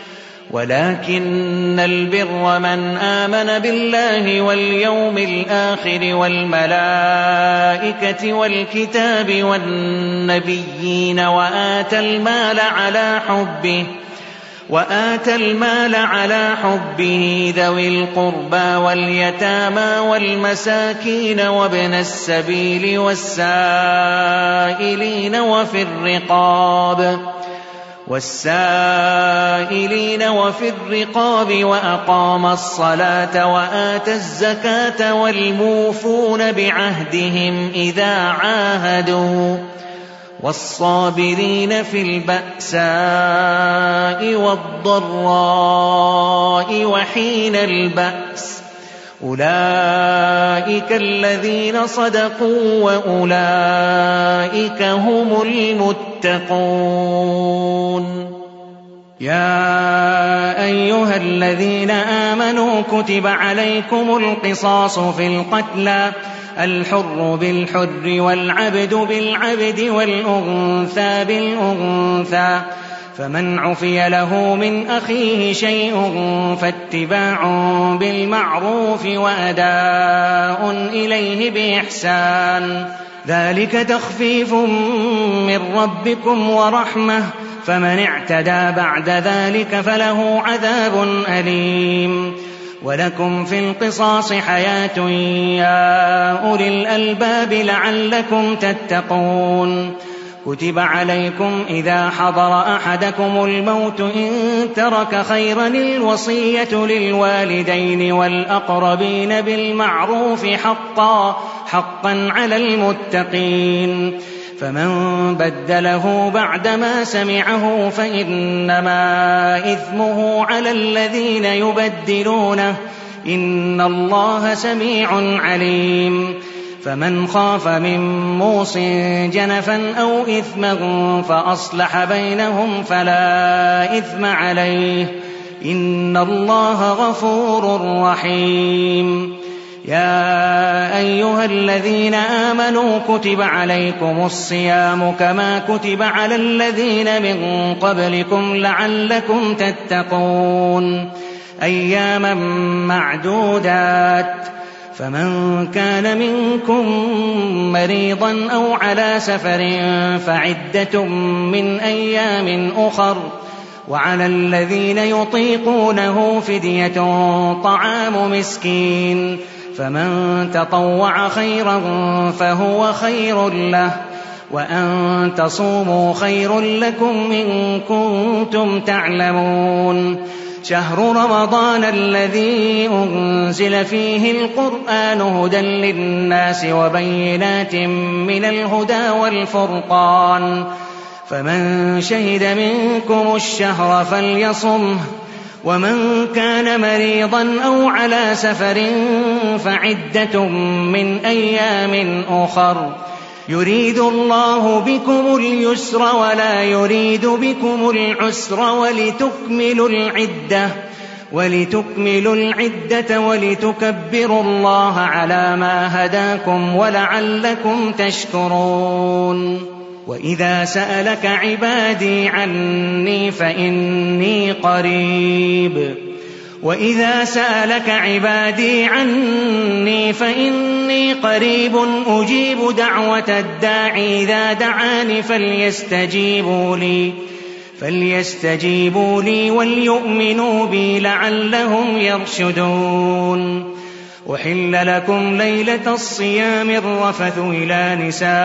ولكن البر من آمن بالله واليوم الآخر والملائكة والكتاب والنبيين وآتى المال على حبه وآتى المال على حبه ذوي القربى واليتامى والمساكين وابن السبيل والسائلين وفي الرقاب والسائلين وفي الرقاب وأقام الصلاة وآتى الزكاة والموفون بعهدهم إذا عاهدوا والصابرين في البأساء والضراء وحين البأس أولئك الذين صدقوا وأولئك هم المتقون. يا أيها الذين آمنوا كتب عليكم القصاص في القتلى الحر بالحر والعبد بالعبد والأنثى بالأنثى فمن عفي له من أخيه شيء فاتباع بالمعروف وأداء إليه بإحسان ذلك تخفيف من ربكم ورحمة فمن اعتدى بعد ذلك فله عذاب أليم. ولكم في القصاص حياة يا أولي الألباب لعلكم تتقون. كتب عليكم إذا حضر أحدكم الموت إن ترك خيرا الوصية للوالدين والأقربين بالمعروف حقا, حقا على المتقين فمن بدله بعدما سمعه فإنما إثمه على الذين يبدلونه إن الله سميع عليم فمن خاف من موص جنفا أو إثما فأصلح بينهم فلا إثم عليه إن الله غفور رحيم يا أيها الذين آمنوا كتب عليكم الصيام كما كتب على الذين من قبلكم لعلكم تتقون أياما معدودات فمن كان منكم مريضا أو على سفر فعدة من أيام أخر وعلى الذين يطيقونه فدية طعام مسكين فمن تطوع خيرا فهو خير له وأن تصوموا خير لكم إن كنتم تعلمون شهر رمضان الذي أنزل فيه القرآن هدى للناس وبينات من الهدى والفرقان فمن شهد منكم الشهر فليصمه ومن كان مريضا أو على سفر فعدة من أيام أخر يريد الله بكم اليسر ولا يريد بكم العسر ولتكملوا العدة ولتكملوا العدة ولتكبروا الله على ما هداكم ولعلكم تشكرون وإذا سألك عبادي عني فإني قريب وإذا سألك عبادي عني فإني قريب أجيب دعوة الداعي إذا دعاني فليستجيبوا لي فليستجيبوا لي وليؤمنوا بي لعلهم يرشدون أحل لكم ليلة الصيام الرفث إلى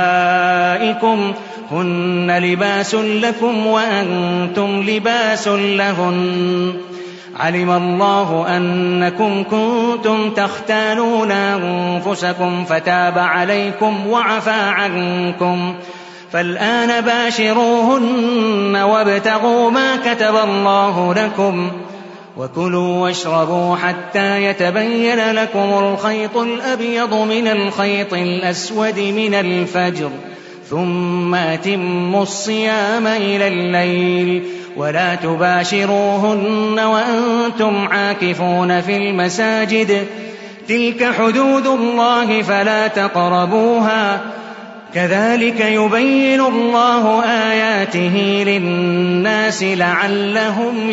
نسائكم هن لباس لكم وأنتم لباس لهن علم الله أنكم كنتم تختانون أنفسكم فتاب عليكم وعفى عنكم فالآن باشروهن وابتغوا ما كتب الله لكم وكلوا واشربوا حتى يتبين لكم الخيط الأبيض من الخيط الأسود من الفجر ثم أتموا الصيام إلى الليل ولا تباشروهن وأنتم عاكفون في المساجد تلك حدود الله فلا تقربوها كذلك يبين الله آياته للناس لعلهم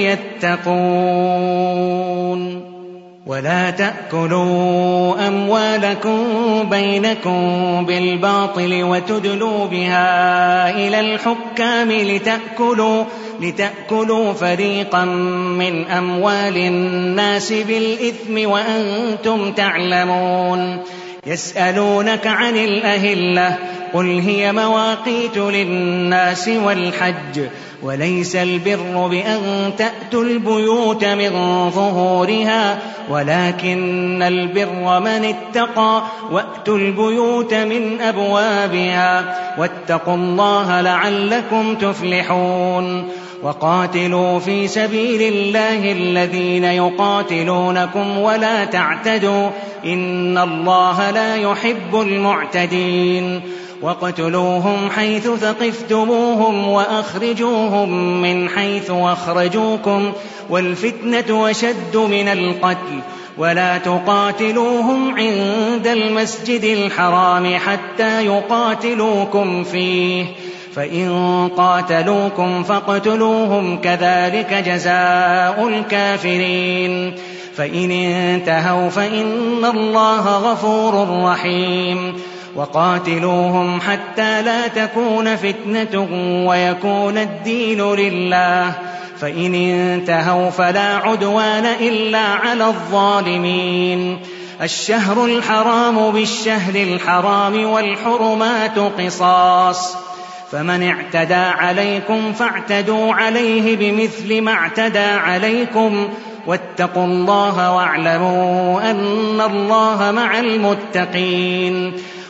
يتقون ولا تأكلوا أموالكم بينكم بالباطل وتدلوا بها إلى الحكام لتأكلوا, لتأكلوا فريقا من أموال الناس بالإثم وأنتم تعلمون يسألونك عن الأهلة قل هي مواقيت للناس والحج وليس البر بأن تأتوا البيوت من ظهورها ولكن البر من اتقى وأتوا البيوت من أبوابها واتقوا الله لعلكم تفلحون وقاتلوا في سبيل الله الذين يقاتلونكم ولا تعتدوا إن الله لا يحب المعتدين واقتلوهم حيث ثقفتموهم وأخرجوهم من حيث أخرجوكم والفتنة أشد من القتل ولا تقاتلوهم عند المسجد الحرام حتى يقاتلوكم فيه فإن قاتلوكم فاقتلوهم كذلك جزاء الكافرين فإن انتهوا فإن الله غفور رحيم وقاتلوهم حتى لا تكون فتنة ويكون الدين لله فإن انتهوا فلا عدوان إلا على الظالمين الشهر الحرام بالشهر الحرام والحرمات قصاص فمن اعتدى عليكم فاعتدوا عليه بمثل ما اعتدى عليكم واتقوا الله واعلموا أن الله مع المتقين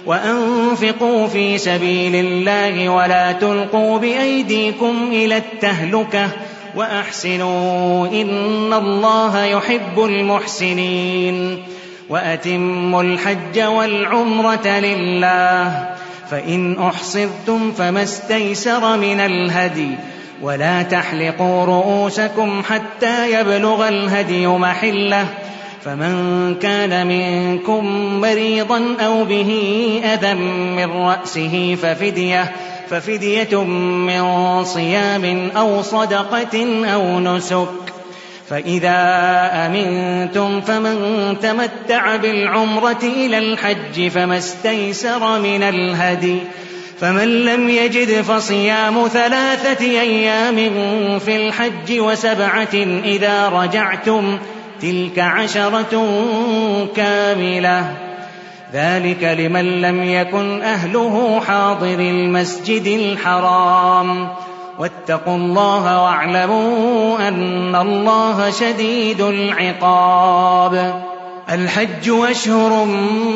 وأنفقوا في سبيل الله ولا تلقوا بأيديكم إلى التهلكة وأحسنوا إن الله يحب المحسنين وأتموا الحج والعمرة لله فإن أحصرتم فما استيسر من الهدي ولا تحلقوا رؤوسكم حتى يبلغ الهدي محله فمن كان منكم مريضا أو به أذى من رأسه ففدية ففدية من صيام أو صدقة أو نسك فإذا أمنتم فمن تمتع بالعمرة إلى الحج فما استيسر من الهدي فمن لم يجد فصيام ثلاثة أيام في الحج وسبعة إذا رجعتم تلك عشرة كاملة ذلك لمن لم يكن أهله حاضر المسجد الحرام واتقوا الله واعلموا أن الله شديد العقاب. الحج أشهر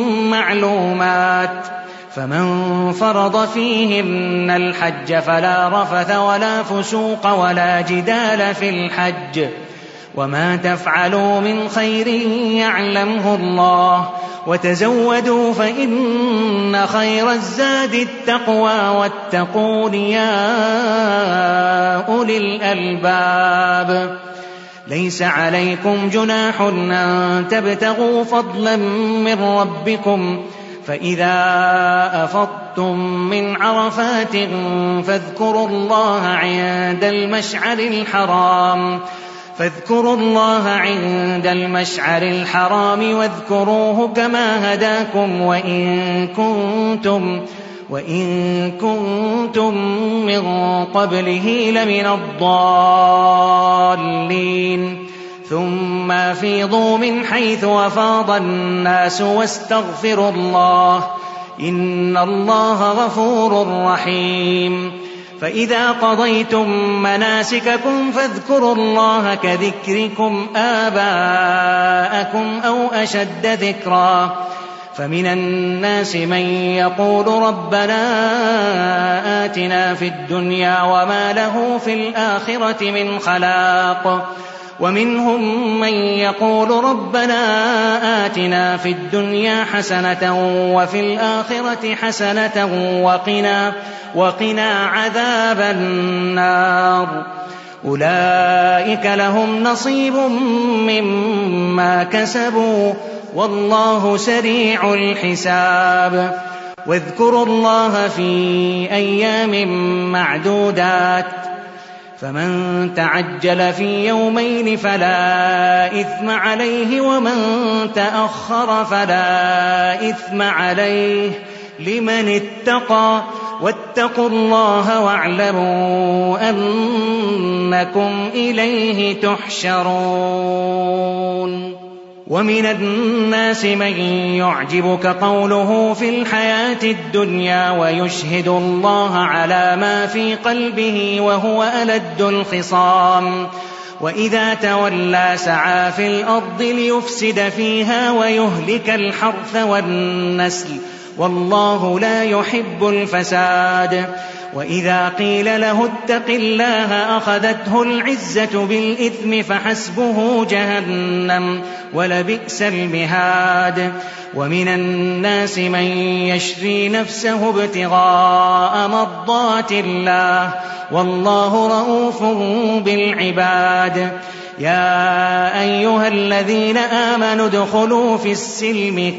معلومات فمن فرض فيهن الحج فلا رفث ولا فسوق ولا جدال في الحج وما تفعلوا من خير يعلمه الله وتزودوا فإن خير الزاد التقوى واتقون يا أولي الألباب. ليس عليكم جناح أن تبتغوا فضلا من ربكم فإذا أفضتم من عرفات فاذكروا الله عند المشعر الحرام فاذكروا الله عند المشعر الحرام واذكروه كما هداكم وإن كنتم وإن كنتم من قبله لمن الضالين ثم أفيضوا من حيث أفاض الناس واستغفروا الله إن الله غفور رحيم. فإذا قضيتم مناسككم فاذكروا الله كذكركم آباءكم أو أشد ذكرا فمن الناس من يقول ربنا آتنا في الدنيا وما له في الآخرة من خلاق ومنهم من يقول ربنا آتنا في الدنيا حسنة وفي الآخرة حسنة وقنا, وقنا عذاب النار أولئك لهم نصيب مما كسبوا والله سريع الحساب. واذكروا الله في أيام معدودات فمن تعجل في يومين فلا إثم عليه ومن تأخر فلا إثم عليه لمن اتقى واتقوا الله واعلموا أنكم إليه تحشرون. ومن الناس من يعجبك قوله في الحياة الدنيا ويشهد الله على ما في قلبه وهو ألد الخصام وإذا تولى سعى في الأرض ليفسد فيها ويهلك الحرث والنسل والله لا يحب الفساد. وإذا قيل له اتق الله أخذته العزة بالإثم فحسبه جهنم ولبئس المهاد. ومن الناس من يشري نفسه ابتغاء مرضات الله والله رؤوف بالعباد. يا أيها الذين آمنوا ادخلوا في السلم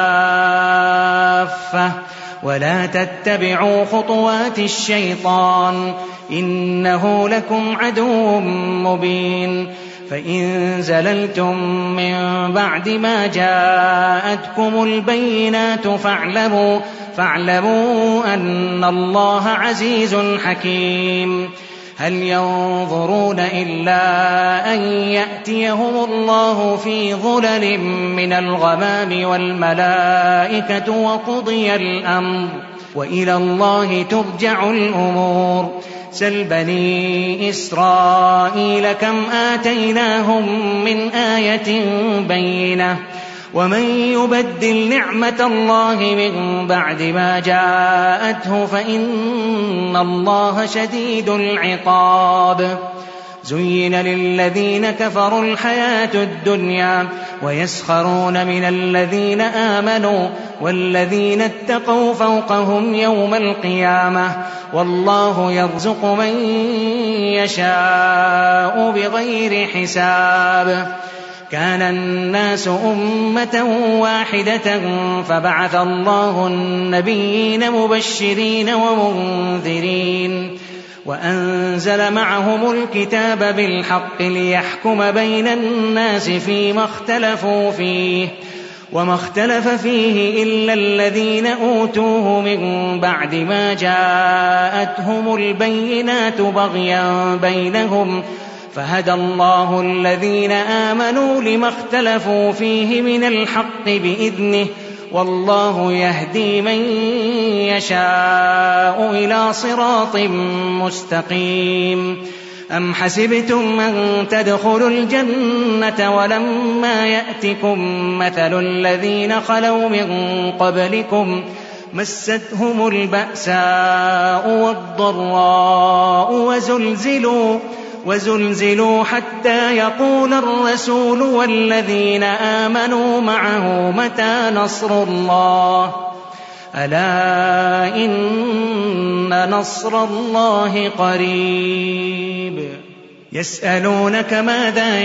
كافة ولا تتبعوا خطوات الشيطان إنه لكم عدو مبين. فإن زللتم من بعد ما جاءتكم البينات فاعلموا, فاعلموا أن الله عزيز حكيم. هل ينظرون إلا أن يأتيهم الله في ظلل من الغمام والملائكة وقضي الأمر وإلى الله ترجع الأمور. سل بني إسرائيل كم آتيناهم من آية بينة ومن يبدل نعمة الله من بعد ما جاءته فإن الله شديد العقاب. زين للذين كفروا الحياة الدنيا ويسخرون من الذين آمنوا والذين اتقوا فوقهم يوم القيامة والله يرزق من يشاء بغير حساب. كان الناس أمة واحدة فبعث الله النبيين مبشرين ومنذرين وأنزل معهم الكتاب بالحق ليحكم بين الناس فيما اختلفوا فيه وما اختلف فيه إلا الذين أوتوه من بعد ما جاءتهم البينات بغيا بينهم فهدى الله الذين آمنوا لما اختلفوا فيه من الحق بإذنه والله يهدي من يشاء إلى صراط مستقيم. أم حسبتم أن تدخلوا الجنة ولما يأتكم مثل الذين خلوا من قبلكم مستهم البأساء والضراء وزلزلوا وزلزلوا حتى يقول الرسول والذين آمنوا معه متى نصر الله ألا إن نصر الله قريب. يسألونك ماذا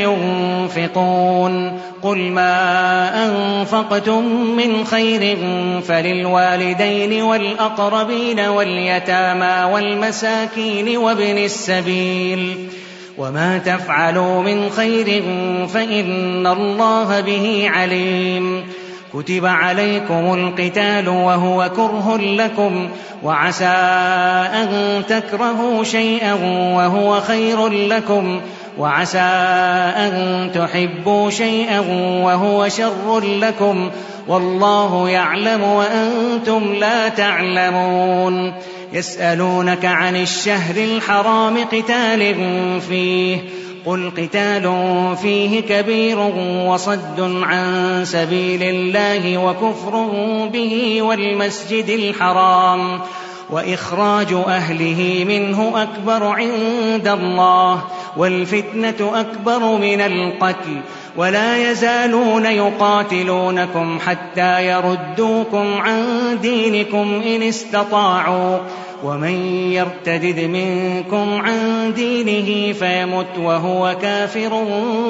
ينفقون قل ما أنفقتم من خير فللوالدين والأقربين واليتامى والمساكين وابن السبيل وما تفعلوا من خير فإن الله به عليم. كتب عليكم القتال وهو كره لكم وعسى أن تكرهوا شيئا وهو خير لكم وعسى أن تحبوا شيئا وهو شر لكم والله يعلم وأنتم لا تعلمون. يسألونك عن الشهر الحرام قتال فيه قل قتال فيه كبير وصد عن سبيل الله وكفر به والمسجد الحرام وإخراج أهله منه أكبر عند الله والفتنة أكبر من القتل ولا يزالون يقاتلونكم حتى يردوكم عن دينكم إن استطاعوا ومن يرتدد منكم عن دينه فيمت وهو كافر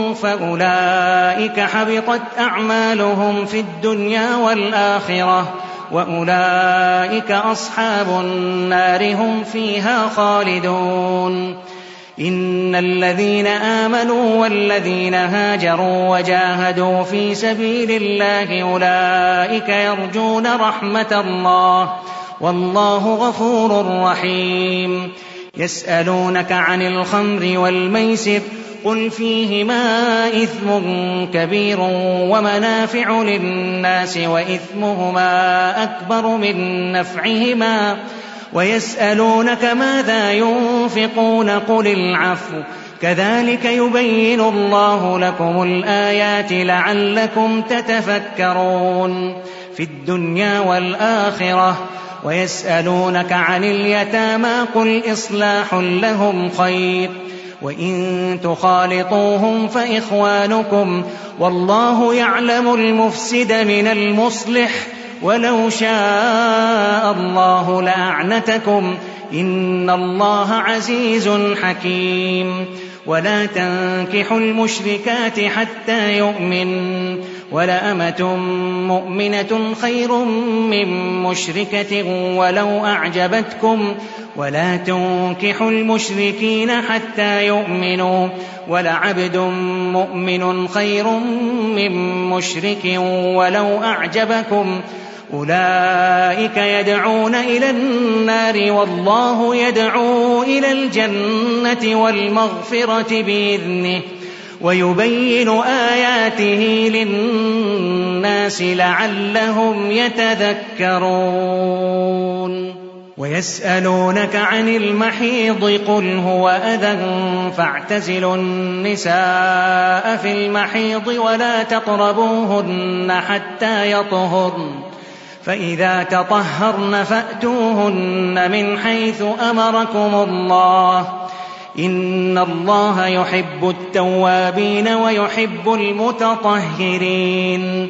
فأولئك حبطت أعمالهم في الدنيا والآخرة وأولئك أصحاب النار هم فيها خالدون. إن الذين آمنوا والذين هاجروا وجاهدوا في سبيل الله أولئك يرجون رحمة الله والله غفور رحيم. يسألونك عن الخمر والميسر قل فيهما إثم كبير ومنافع للناس وإثمهما أكبر من نفعهما ويسألونك ماذا ينفقون قل العفو كذلك يبين الله لكم الآيات لعلكم تتفكرون في الدنيا والآخرة. ويسألونك عن اليتامى قل إصلاح لهم خير وإن تخالطوهم فإخوانكم والله يعلم المفسد من المصلح ولو شاء الله لأعنتكم إن الله عزيز حكيم. ولا تنكحوا المشركات حتى يؤمنوا ولأمة مؤمنة خير من مشركة ولو أعجبتكم ولا تنكحوا المشركين حتى يؤمنوا ولعبد مؤمن خير من مشرك ولو أعجبكم أولئك يدعون إلى النار والله يدعو إلى الجنة والمغفرة بإذنه ويبين آياته للناس لعلهم يتذكرون. ويسألونك عن المحيض قل هو أذى فاعتزلوا النساء في المحيض ولا تقربوهن حتى يطهرن فإذا تطهرن فأتوهن من حيث أمركم الله إن الله يحب التوابين ويحب المتطهرين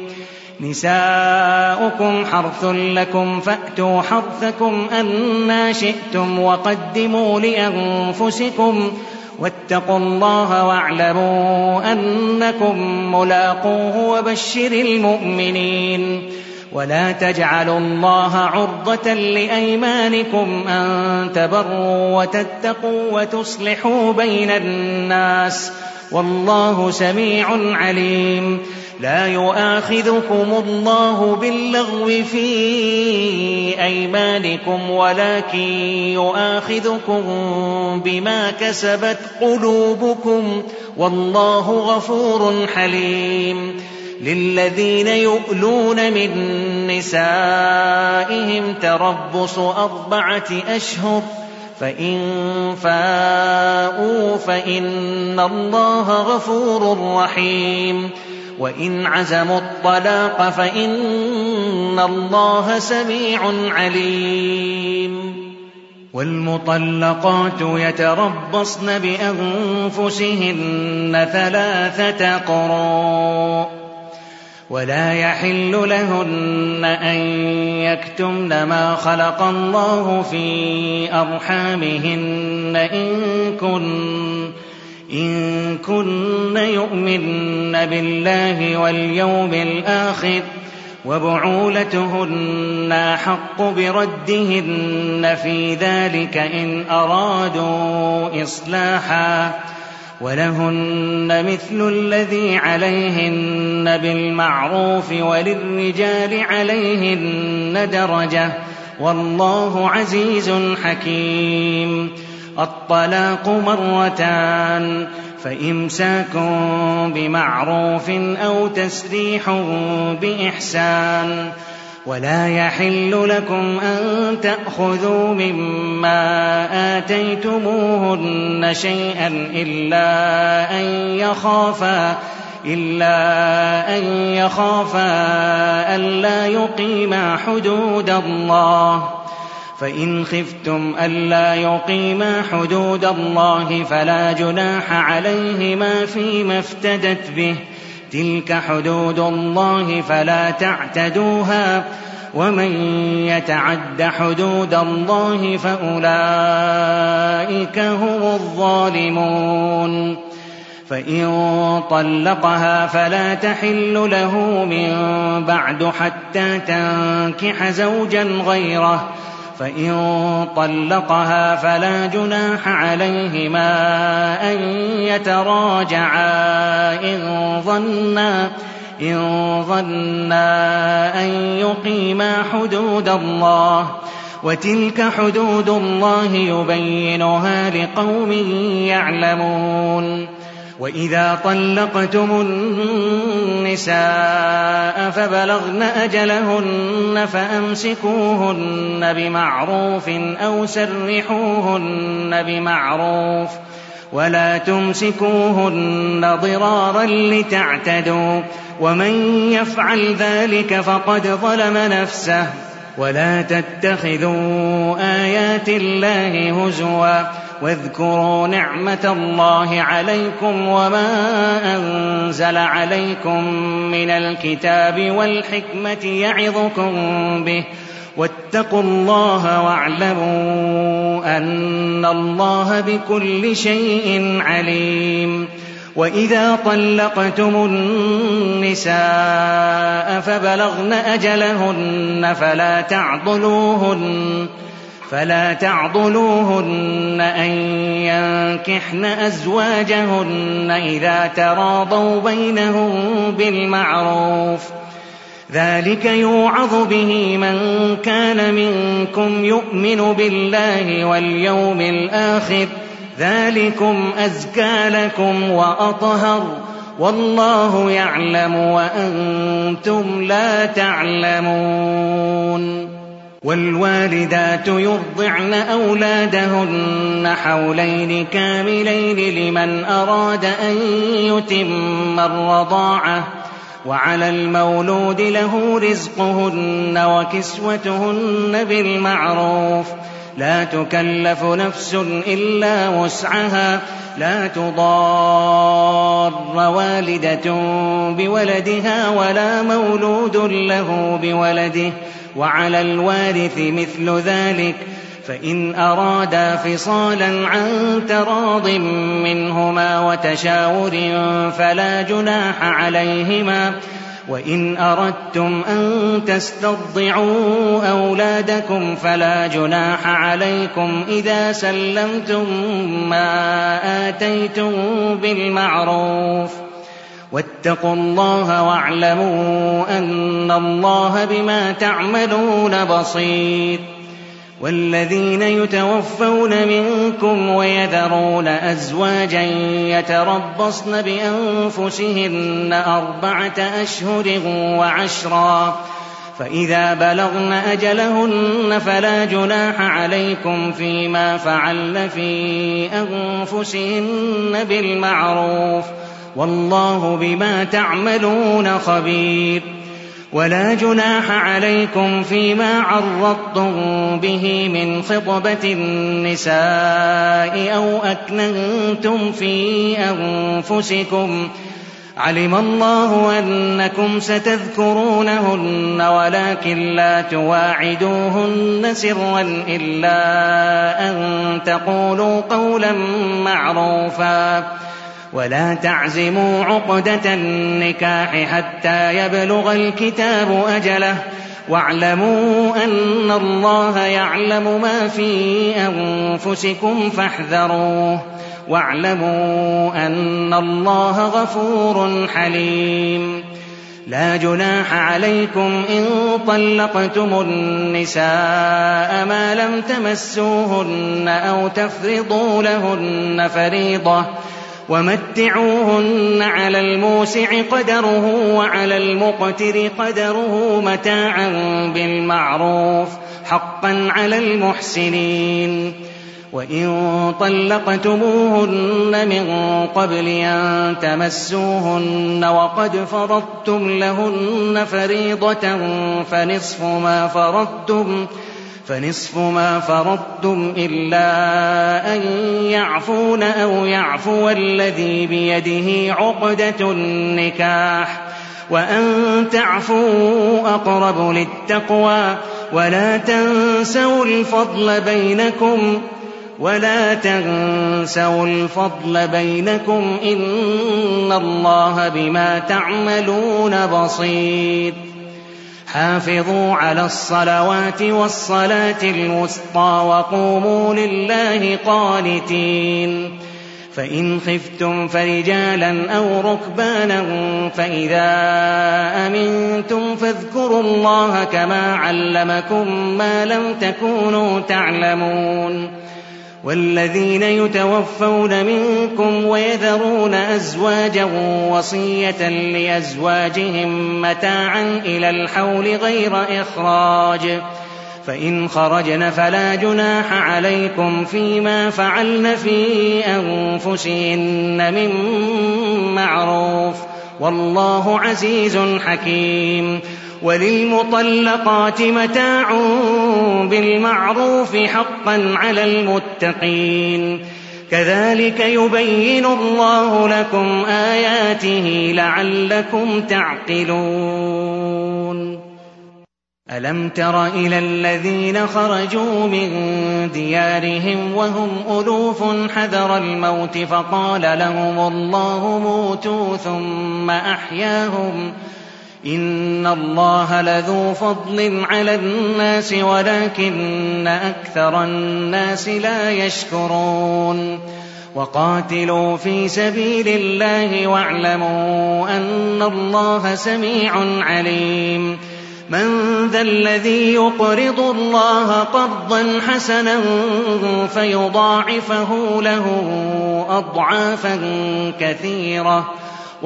نساؤكم حرث لكم فأتوا حرثكم أنى شئتم وقدموا لأنفسكم واتقوا الله واعلموا أنكم ملاقوه وبشر المؤمنين ولا تجعلوا الله عرضة لأيمانكم أن تبروا وتتقوا وتصلحوا بين الناس والله سميع عليم لا يؤاخذكم الله باللغو في أيمانكم ولكن يؤاخذكم بما كسبت قلوبكم والله غفور حليم للذين يؤلون من نسائهم تربص أربعة أشهر فإن فاءوا فإن الله غفور رحيم وإن عزموا الطلاق فإن الله سميع عليم والمطلقات يتربصن بأنفسهن ثلاثة قروء ولا يحل لهن أن يكتمن ما خلق الله في أرحامهن إن كن إن كن يؤمن بالله واليوم الآخر وبعولتهن أحق بردهن في ذلك إن أرادوا إصلاحا ولهن مثل الذي عليهن بالمعروف وللرجال عليهن درجة والله عزيز حكيم الطلاق مرتان فإمساك بمعروف أو تسريح بإحسان ولا يحل لكم أن تأخذوا مما آتيتموهن شيئا إلا أن يخافا إلا أن يخافا ألا يقيما حدود الله فإن خفتم ألا يقيما حدود الله فلا جناح عليهما فيما افتدت به تلك حدود الله فلا تعتدوها ومن يتعد حدود الله فأولئك هم الظالمون فإن طلقها فلا تحل له من بعد حتى تنكح زوجا غيره فإن طلقها فلا جناح عليهما أن يتراجعا إن ظنا إن ظنا أن يقيما حدود الله وتلك حدود الله يبينها لقوم يعلمون وإذا طلقتم النساء فبلغن أجلهن فأمسكوهن بمعروف أو سرحوهن بمعروف ولا تمسكوهن ضرارا لتعتدوا ومن يفعل ذلك فقد ظلم نفسه ولا تتخذوا آيات الله هزوا واذكروا نعمة الله عليكم وما أنزل عليكم من الكتاب والحكمة يعظكم به واتقوا الله واعلموا أن الله بكل شيء عليم وإذا طلقتم النساء فبلغن أجلهن فلا تعضلوهن فلا تعضلوهن أن ينكحن أزواجهن إذا تراضوا بينهم بالمعروف ذلك يوعظ به من كان منكم يؤمن بالله واليوم الآخر ذلكم أزكى لكم وأطهر والله يعلم وأنتم لا تعلمون. والوالدات يرضعن أولادهن حولين كاملين لمن أراد أن يتم الرضاعة وعلى المولود له رزقهن وكسوتهن بالمعروف لا تكلف نفس إلا وسعها لا تضار والدة بولدها ولا مولود له بولده وعلى الوارث مثل ذلك فإن أرادا فصالا عن تراض منهما وتشاور فلا جناح عليهما وإن أردتم أن تسترضعوا أولادكم فلا جناح عليكم إذا سلمتم ما آتيتم بالمعروف واتقوا الله واعلموا أن الله بما تعملون بصير. والذين يتوفون منكم ويذرون أزواجا يتربصن بأنفسهن أربعة أشهر وعشرا فإذا بلغن أجلهن فلا جناح عليكم فيما فعلن في أنفسهن بالمعروف والله بما تعملون خبير. ولا جناح عليكم فيما عرضتم به من خطبة النساء أو أكننتم في أنفسكم علم الله أنكم ستذكرونهن ولكن لا تواعدوهن سرا إلا أن تقولوا قولا معروفا ولا تعزموا عقدة النكاح حتى يبلغ الكتاب أجله واعلموا أن الله يعلم ما في أنفسكم فاحذروه واعلموا أن الله غفور حليم. لا جناح عليكم إن طلقتم النساء ما لم تمسوهن أو تفرضوا لهن فريضة ومتعوهن على الموسع قدره وعلى المقتر قدره متاعا بالمعروف حقا على المحسنين. وإن طلقتموهن من قبل أن تمسوهن وقد فرضتم لهن فريضة فنصف ما فرضتم فنصف ما فرضتم إلا أن يعفون أو يعفو الذي بيده عقدة النكاح وأن تعفوا أقرب للتقوى ولا تنسوا الفضل بينكم ولا تنسوا الفضل بينكم إن الله بما تعملون بصير. حافظوا على الصلوات والصلاة الوسطى وقوموا لله قانتين. فإن خفتم فرجالا أو ركبانا فإذا أمنتم فاذكروا الله كما علمكم ما لم تكونوا تعلمون. والذين يتوفون منكم ويذرون أزواجا وصية لأزواجهم متاعا إلى الحول غير إخراج فإن خرجن فلا جناح عليكم فيما فعلن في أنفسهن من معروف والله عزيز حكيم. وللمطلقات متاع بالمعروف حقا على المتقين كذلك يبين الله لكم آياته لعلكم تعقلون. ألم تر إلى الذين خرجوا من ديارهم وهم ألوف حذر الموت فقال لهم الله موتوا ثم أحياهم إن الله لذو فضل على الناس ولكن أكثر الناس لا يشكرون. وقاتلوا في سبيل الله واعلموا أن الله سميع عليم. من ذا الذي يقرض الله قرضا حسنا فيضاعفه له أضعافا كثيرة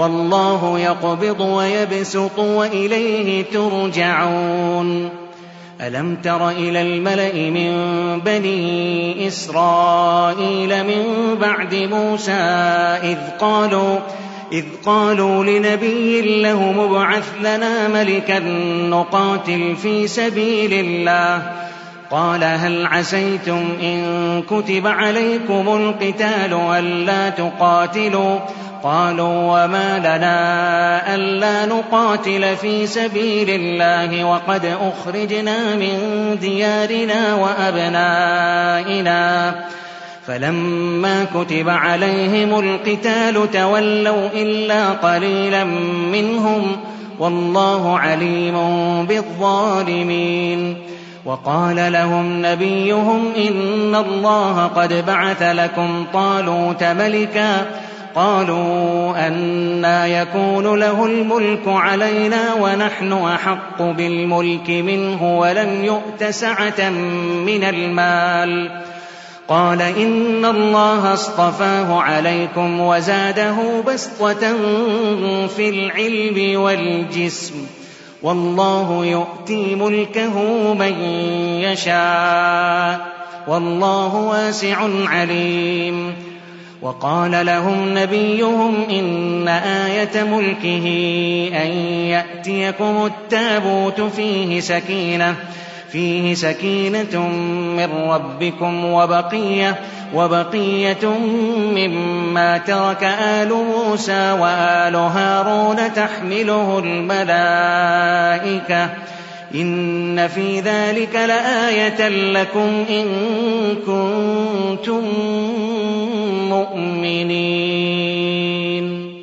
والله يقبض ويبسط وإليه ترجعون. ألم تر إلى الملأ من بني إسرائيل من بعد موسى إذ قالوا إذ قالوا لنبي له مبعث لنا ملكا نقاتل في سبيل الله قال هل عسيتم إن كتب عليكم القتال ألا تقاتلوا قالوا وما لنا ألا نقاتل في سبيل الله وقد أخرجنا من ديارنا وأبنائنا فلما كتب عليهم القتال تولوا إلا قليلا منهم والله عليم بالظالمين. وقال لهم نبيهم إن الله قد بعث لكم طالوت ملكا قالوا أنى يكون له الملك علينا ونحن أحق بالملك منه ولم يؤت سعة من المال قال إن الله اصطفاه عليكم وزاده بسطة في العلم والجسم والله يؤتي ملكه من يشاء والله واسع عليم. وقال لهم نبيهم إن آية ملكه أن يأتيكم التابوت فيه سكينة فيه سكينة من ربكم وبقية وبقية مما ترك آل موسى وآل هارون تحمله الملائكة إن في ذلك لآية لكم إن كنتم مؤمنين.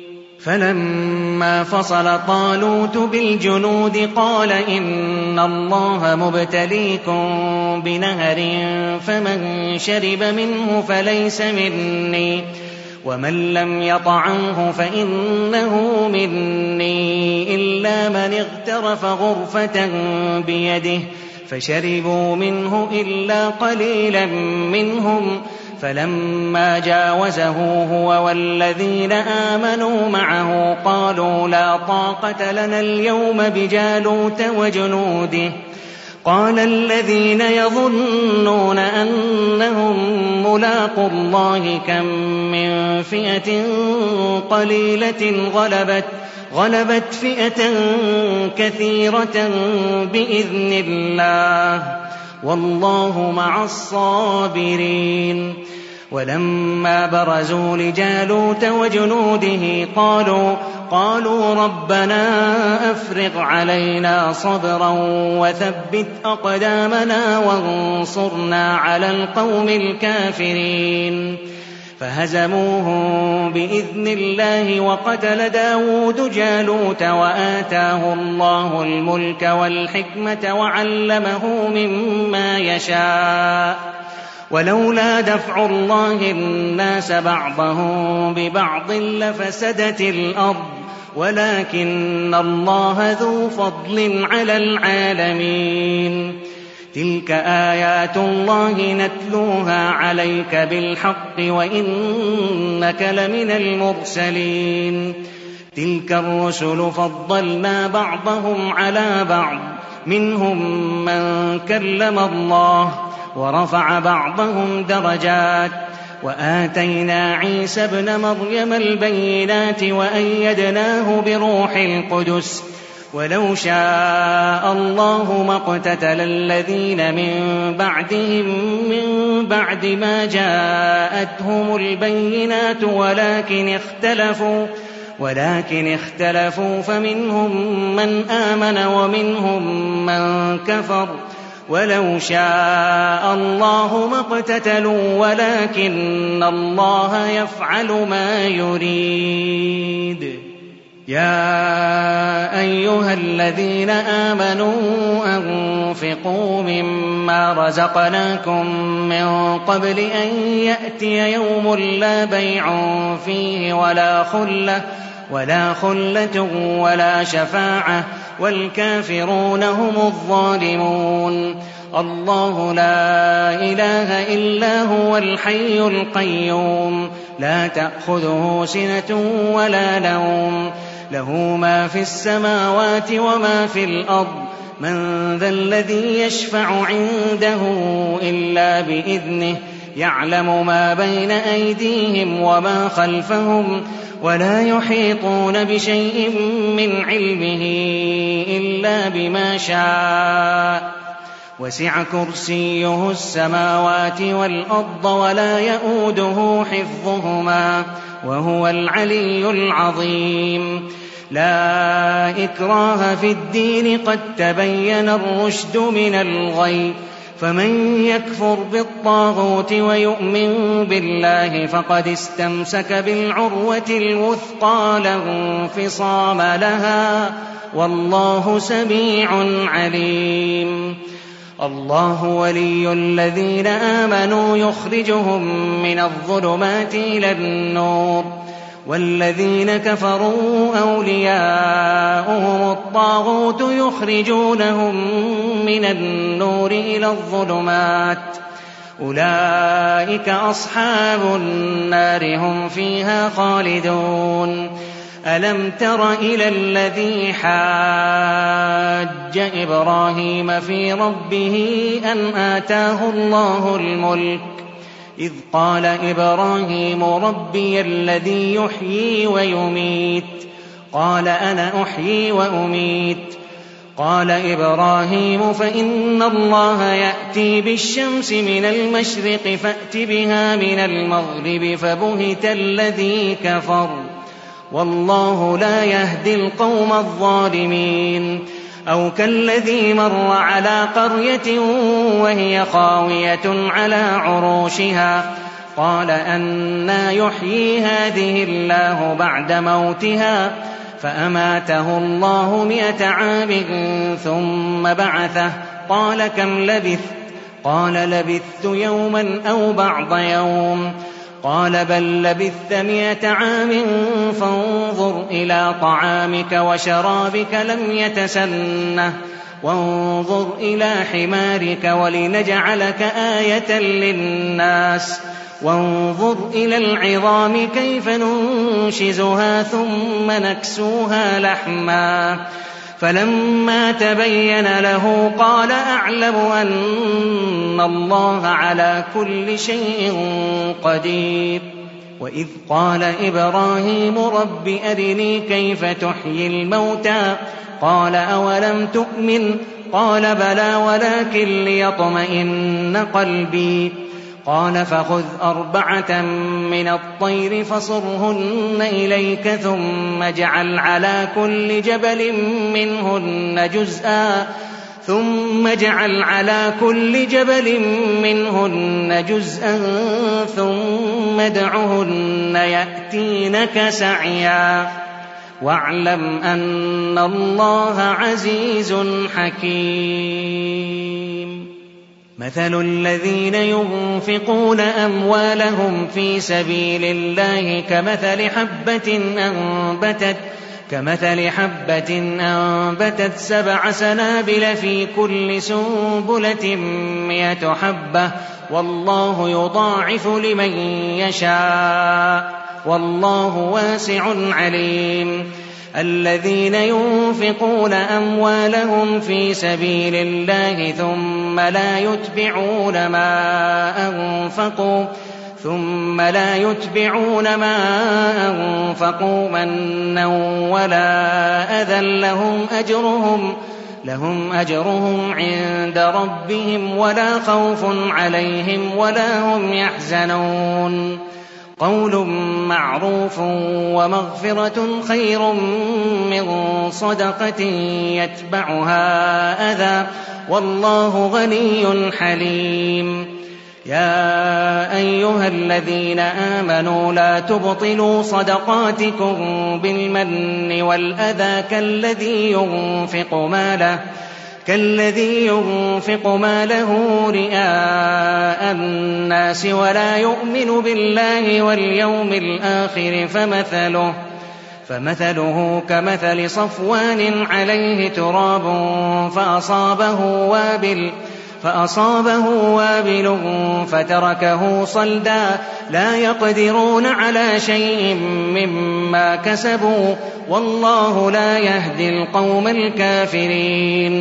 فلما فصل طالوت بالجنود قال إن الله مبتليكم بنهر فمن شرب منه فليس مني ومن لم يطعمه فإنه مني إلا من اغترف غرفة بيده فشربوا منه إلا قليلا منهم فلما جاوزه هو والذين آمنوا معه قالوا لا طاقة لنا اليوم بجالوت وجنوده قال الذين يظنون أنهم ملاقو الله كم من فئة قليلة غلبت غلبت فئة كثيرة بإذن الله والله مع الصابرين. ولما برزوا لجالوت وجنوده قالوا قالوا ربنا أفرغ علينا صبرا وثبت أقدامنا وانصرنا على القوم الكافرين فهزموهم بإذن الله وقتل داود جالوت وآتاه الله الملك والحكمة وعلمه مما يشاء ولولا دفع الله الناس بعضهم ببعض لفسدت الأرض ولكن الله ذو فضل على العالمين. تلك آيات الله نتلوها عليك بالحق وإنك لمن المرسلين. تلك الرسل فضلنا بعضهم على بعض منهم من كلم الله ورفع بعضهم درجات وآتينا عيسى ابن مريم البينات وأيدناه بروح القدس ولو شاء الله ما اقتتل الذين من بعدهم من بعد ما جاءتهم البينات ولكن اختلفوا ولكن اختلفوا فمنهم من آمن ومنهم من كفر ولو شاء الله ما اقتتلوا ولكن الله يفعل ما يريد. يا أيها الذين آمنوا أنفقوا مما رزقناكم من قبل أن يأتي يوم لا بيع فيه ولا خلة ولا خلة ولا شفاعة والكافرون هم الظالمون. الله لا إله إلا هو الحي القيوم لا تأخذه سنة ولا نوم له ما في السماوات وما في الأرض من ذا الذي يشفع عنده إلا بإذنه يعلم ما بين أيديهم وما خلفهم ولا يحيطون بشيء من علمه إلا بما شاء وسع كرسيه السماوات والأرض ولا يئوده حفظهما وهو العلي العظيم. لا إكراه في الدين قد تبين الرشد من الغي فمن يكفر بالطاغوت ويؤمن بالله فقد استمسك بالعروة الوثقى لا انفصام لها والله سميع عليم. الله ولي الذين آمنوا يخرجهم من الظلمات إلى النور والذين كفروا أولياؤهم الطاغوت يخرجونهم من النور إلى الظلمات أولئك أصحاب النار هم فيها خالدون. ألم تر إلى الذي حاج إبراهيم في ربه أن آتاه الله الملك إذ قال إبراهيم ربي الذي يحيي ويميت قال أنا أحيي وأميت قال إبراهيم فإن الله يأتي بالشمس من المشرق فأت بها من المغرب فبهت الذي كفر والله لا يهدي القوم الظالمين. أو كالذي مر على قرية وهي خاوية على عروشها قال أنى يحيي هذه الله بعد موتها فأماته الله مئة عام ثم بعثه قال كم لبثت قال لبثت يوما أو بعض يوم قال بل لبثت مئة عام فانظر إلى طعامك وشرابك لم يتسنه وانظر إلى حمارك ولنجعلك آية للناس وانظر إلى العظام كيف ننشزها ثم نكسوها لحما فلما تبين له قال أعلم أن الله على كل شيء قدير. وإذ قال إبراهيم رب أرني كيف تحيي الموتى قال أولم تؤمن قال بلى ولكن ليطمئن قلبي قال فخذ أربعة من الطير فصرهن إليك ثم اجعل على كل جبل منهن جزءا ثم اجعل على كل جبل منهن جزءا ثم ادعهن يأتينك سعيا واعلم أن الله عزيز حكيم. مثل الذين ينفقون أموالهم في سبيل الله كمثل حبة أنبتت كمثل حبة أنبتت سبع سنابل في كل سنبلة مئة حبة والله يضاعف لمن يشاء والله واسع عليم. الذين ينفقون أموالهم في سبيل الله ثم لا يتبعون ما أنفقوا ثم لا يتبعون ما أنفقوا منا ولا أذى لهم أجرهم لهم أجرهم عند ربهم ولا خوف عليهم ولا هم يحزنون. قول معروف ومغفرة خير من صدقة يتبعها أذى والله غني حليم. يا أيها الذين آمنوا لا تبطلوا صدقاتكم بالمن والأذى كالذي ينفق ماله كالذي ينفق ماله رئاء الناس ولا يؤمن بالله واليوم الآخر فمثله فمثله كمثل صفوان عليه تراب فأصابه وابل فأصابه وابل فتركه صلدا لا يقدرون على شيء مما كسبوا والله لا يهدي القوم الكافرين.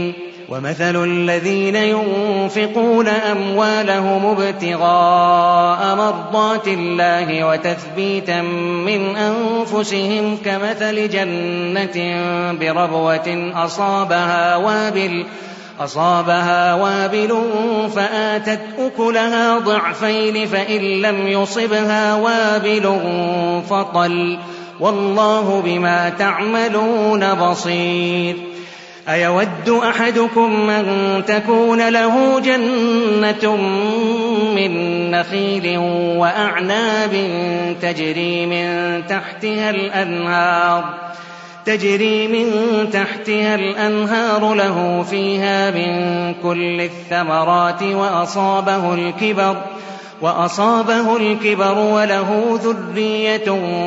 ومثل الذين ينفقون أموالهم ابتغاء مرضات الله وتثبيتا من أنفسهم كمثل جنة بربوة أصابها وابل أصابها وابل فآتت أكلها ضعفين فإن لم يصبها وابل فطل والله بما تعملون بصير. أيود أحدكم أن تكون له جنة من نخيل وأعناب تجري من تحتها الأنهار تجري من تحتها الأنهار له فيها من كل الثمرات وأصابه الكبر وأصابه الكبر وله ذرية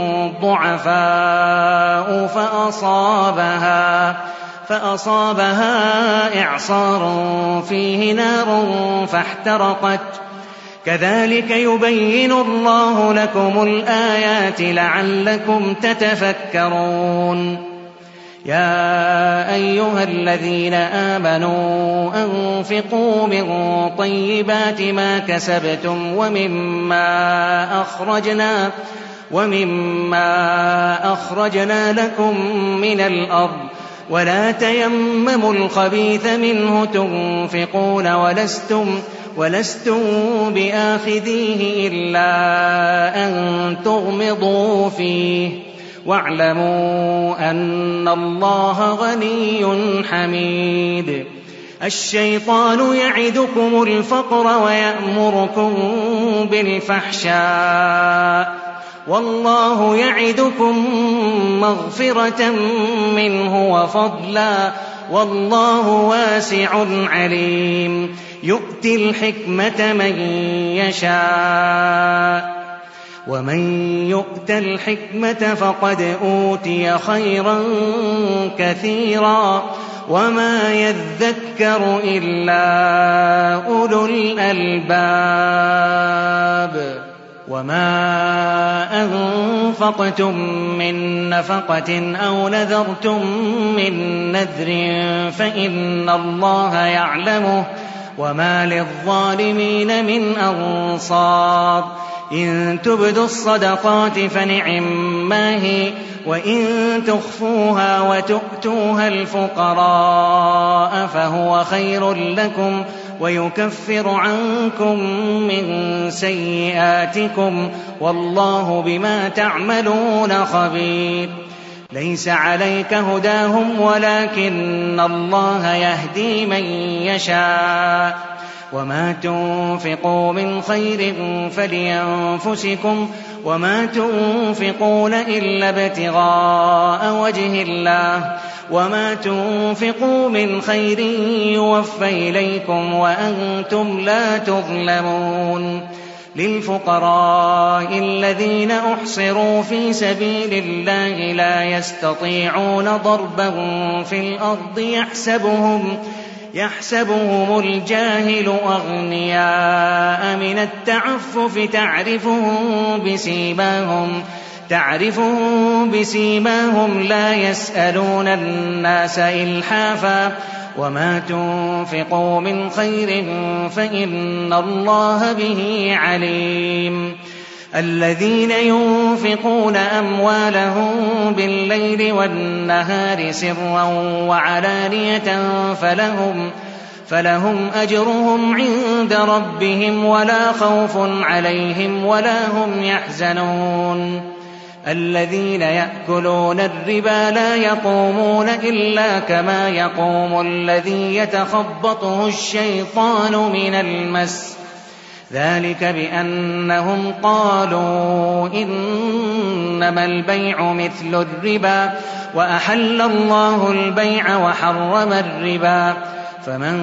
ضعفاء فأصابها فأصابها إعصار فيه نار فاحترقت كذلك يبين الله لكم الآيات لعلكم تتفكرون. يا أيها الذين آمنوا أنفقوا من طيبات ما كسبتم ومما أخرجنا ومما أخرجنا لكم من الأرض ولا تيمموا الخبيث منه تنفقون ولستم ولستم بآخذيه إلا أن تغمضوا فيه واعلموا أن الله غني حميد. الشيطان يعدكم الفقر ويأمركم بالفحشاء والله يعدكم مغفرة منه وفضلا والله واسع عليم. يؤتي الحكمة من يشاء ومن يؤت الحكمة فقد أوتي خيرا كثيرا وما يذكر إلا أولو الألباب. وما أنفقتم من نفقة أو نذرتم من نذر فإن الله يعلمه وما للظالمين من أنصار. إن تبدوا الصدقات فنعما هي وإن تخفوها وتؤتوها الفقراء فهو خير لكم ويكفر عنكم من سيئاتكم والله بما تعملون خبير. ليس عليك هداهم ولكن الله يهدي من يشاء وما تنفقوا من خير فلأنفسكم وما تنفقون إلا ابتغاء وجه الله وما تنفقوا من خير يوفى إليكم وأنتم لا تظلمون. للفقراء الذين أحصروا في سبيل الله لا يستطيعون ضربا في الأرض يحسبهم يحسبهم الجاهل أغنياء من التعفف تعرفهم بسيماهم تعرفهم بسيماهم لا يسألون الناس إلحافا وما تنفقوا من خير فإن الله به عليم. الذين ينفقون أموالهم بالليل والنهار سرا وعلانية فلهم فلهم أجرهم عند ربهم ولا خوف عليهم ولا هم يحزنون. الذين يأكلون الربا لا يقومون إلا كما يقوم الذي يتخبطه الشيطان من المس ذلك بأنهم قالوا إنما البيع مثل الربا وأحل الله البيع وحرم الربا. فمن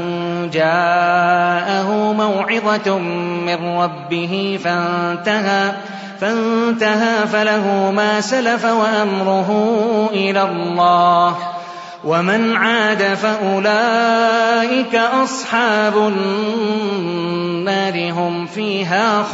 جاءه موعظة من ربه فانتهى فانتهى فله ما سلف وأمره إلى الله ومن عاد فأولئك أصحاب النار هم فيها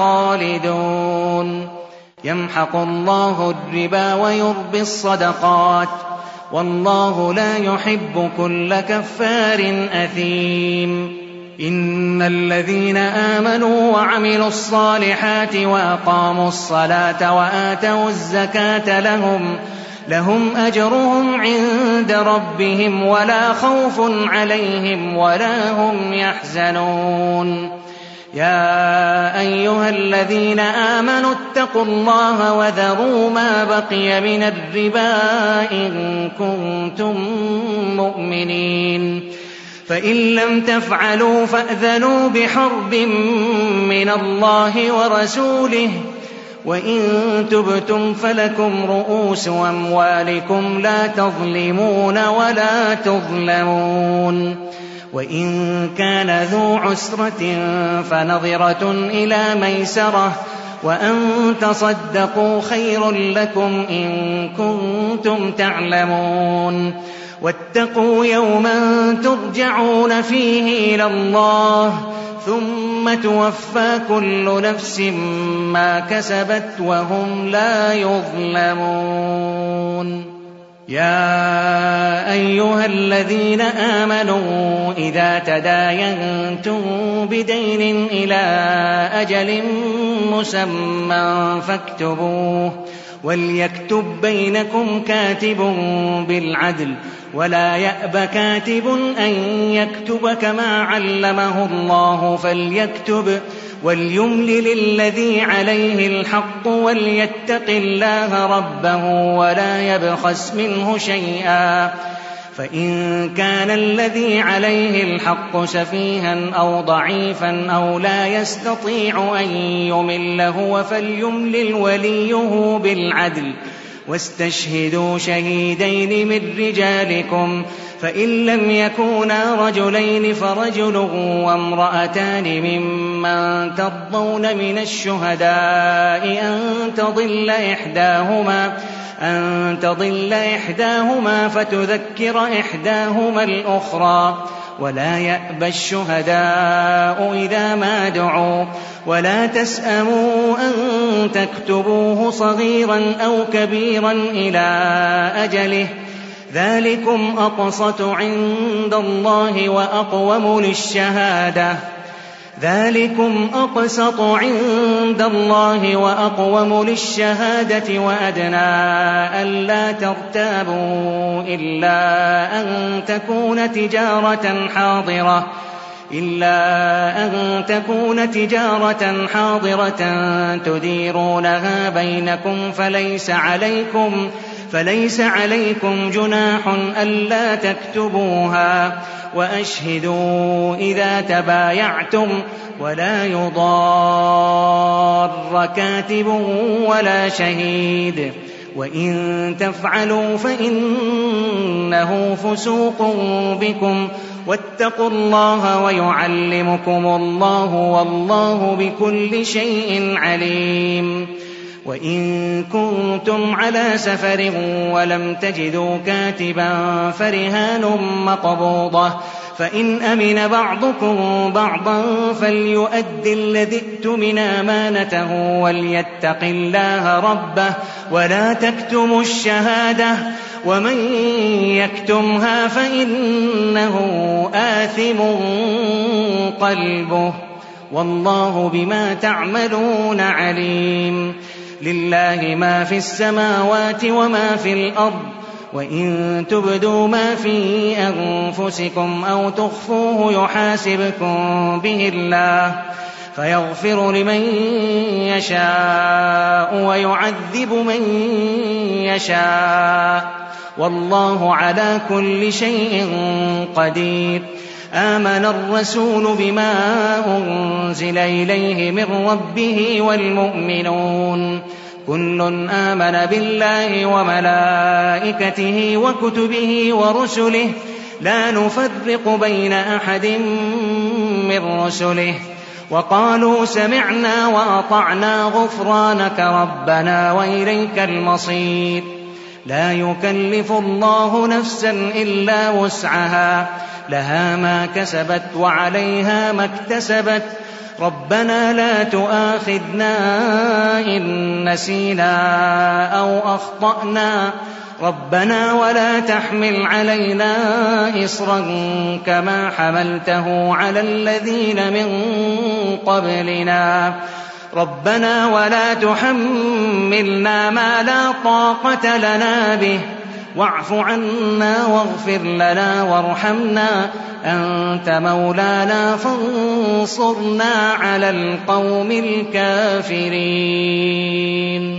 خالدون. يمحق الله الربا ويربي الصدقات والله لا يحب كل كفار أثيم. إن الذين آمنوا وعملوا الصالحات وأقاموا الصلاة وآتوا الزكاة لهم لهم أجرهم عند ربهم ولا خوف عليهم ولا هم يحزنون. يا أيها الذين آمنوا اتقوا الله وذروا ما بقي من الربا إن كنتم مؤمنين، فإن لم تفعلوا فأذنوا بحرب من الله ورسوله، وإن تبتم فلكم رؤوس أموالكم لا تظلمون ولا تظلمون. وإن كان ذو عسرة فنظرة إلى ميسرة، وأن تصدقوا خير لكم إن كنتم تعلمون. واتقوا يوما ترجعون فيه إلى الله ثم توفى كل نفس ما كسبت وهم لا يظلمون. يا أيها الذين آمنوا إذا تداينتم بدين إلى أجل مسمى فاكتبوه، وليكتب بينكم كاتب بالعدل، ولا يأب كاتب أن يكتب كما علمه الله فليكتب، وليملل الذي عليه الحق وليتق الله ربه ولا يبخس منه شيئا. فإن كان الذي عليه الحق سفيها أو ضعيفا أو لا يستطيع أن يمل هو فليملل وليه بالعدل، واستشهدوا شهيدين من رجالكم، فإن لم يكونا رجلين فرجل وامرأتان ممن ترضون من الشهداء أن تضل إحداهما أن تضل إحداهما فتذكر إحداهما الأخرى، ولا يأبى الشهداء إذا ما دعوا، ولا تسأموا أن تكتبوه صغيرا أو كبيرا إلى أجله، ذلكم أقسط عند الله وأقوم للشهادة ذلكم أقسط عند الله وأقوم للشهادة وأدنى ألا ترتابوا إلا أن تكون تجارة حاضرة إلا أن تكون تجارة حاضرة تديرونها بينكم فليس عليكم فليس عليكم جناح ألا تكتبوها، وأشهدوا إذا تبايعتم، ولا يضار كاتب ولا شهيد، وإن تفعلوا فإنه فسوق بكم، واتقوا الله ويعلمكم الله والله بكل شيء عليم. وإن كنتم على سفر ولم تجدوا كاتبا فرهان مقبوضة، فإن أمن بعضكم بعضا فليؤد الذي ائتمن أمانته وليتق الله ربه ولا تكتموا الشهادة، ومن يكتمها فإنه آثم قلبه، والله بما تعملون عليم. لله ما في السماوات وما في الأرض، وإن تبدوا ما في أنفسكم أو تخفوه يحاسبكم به الله، فيغفر لمن يشاء ويعذب من يشاء، والله على كل شيء قدير. آمن الرسول بما أنزل إليه من ربه والمؤمنون كل آمن بالله وملائكته وكتبه ورسله لا نفرق بين أحد من رسله، وقالوا سمعنا وأطعنا غفرانك ربنا وإليك المصير. لا يكلف الله نفسا إلا وسعها، لها ما كسبت وعليها ما اكتسبت، ربنا لا تؤاخذنا إن نسينا أو أخطأنا، ربنا ولا تحمل علينا إصرا كما حملته على الذين من قبلنا ربنا ولا تحملنا ما لا طاقة لنا به واعف عنا واغفر لنا وارحمنا أنت مولانا فانصرنا على القوم الكافرين.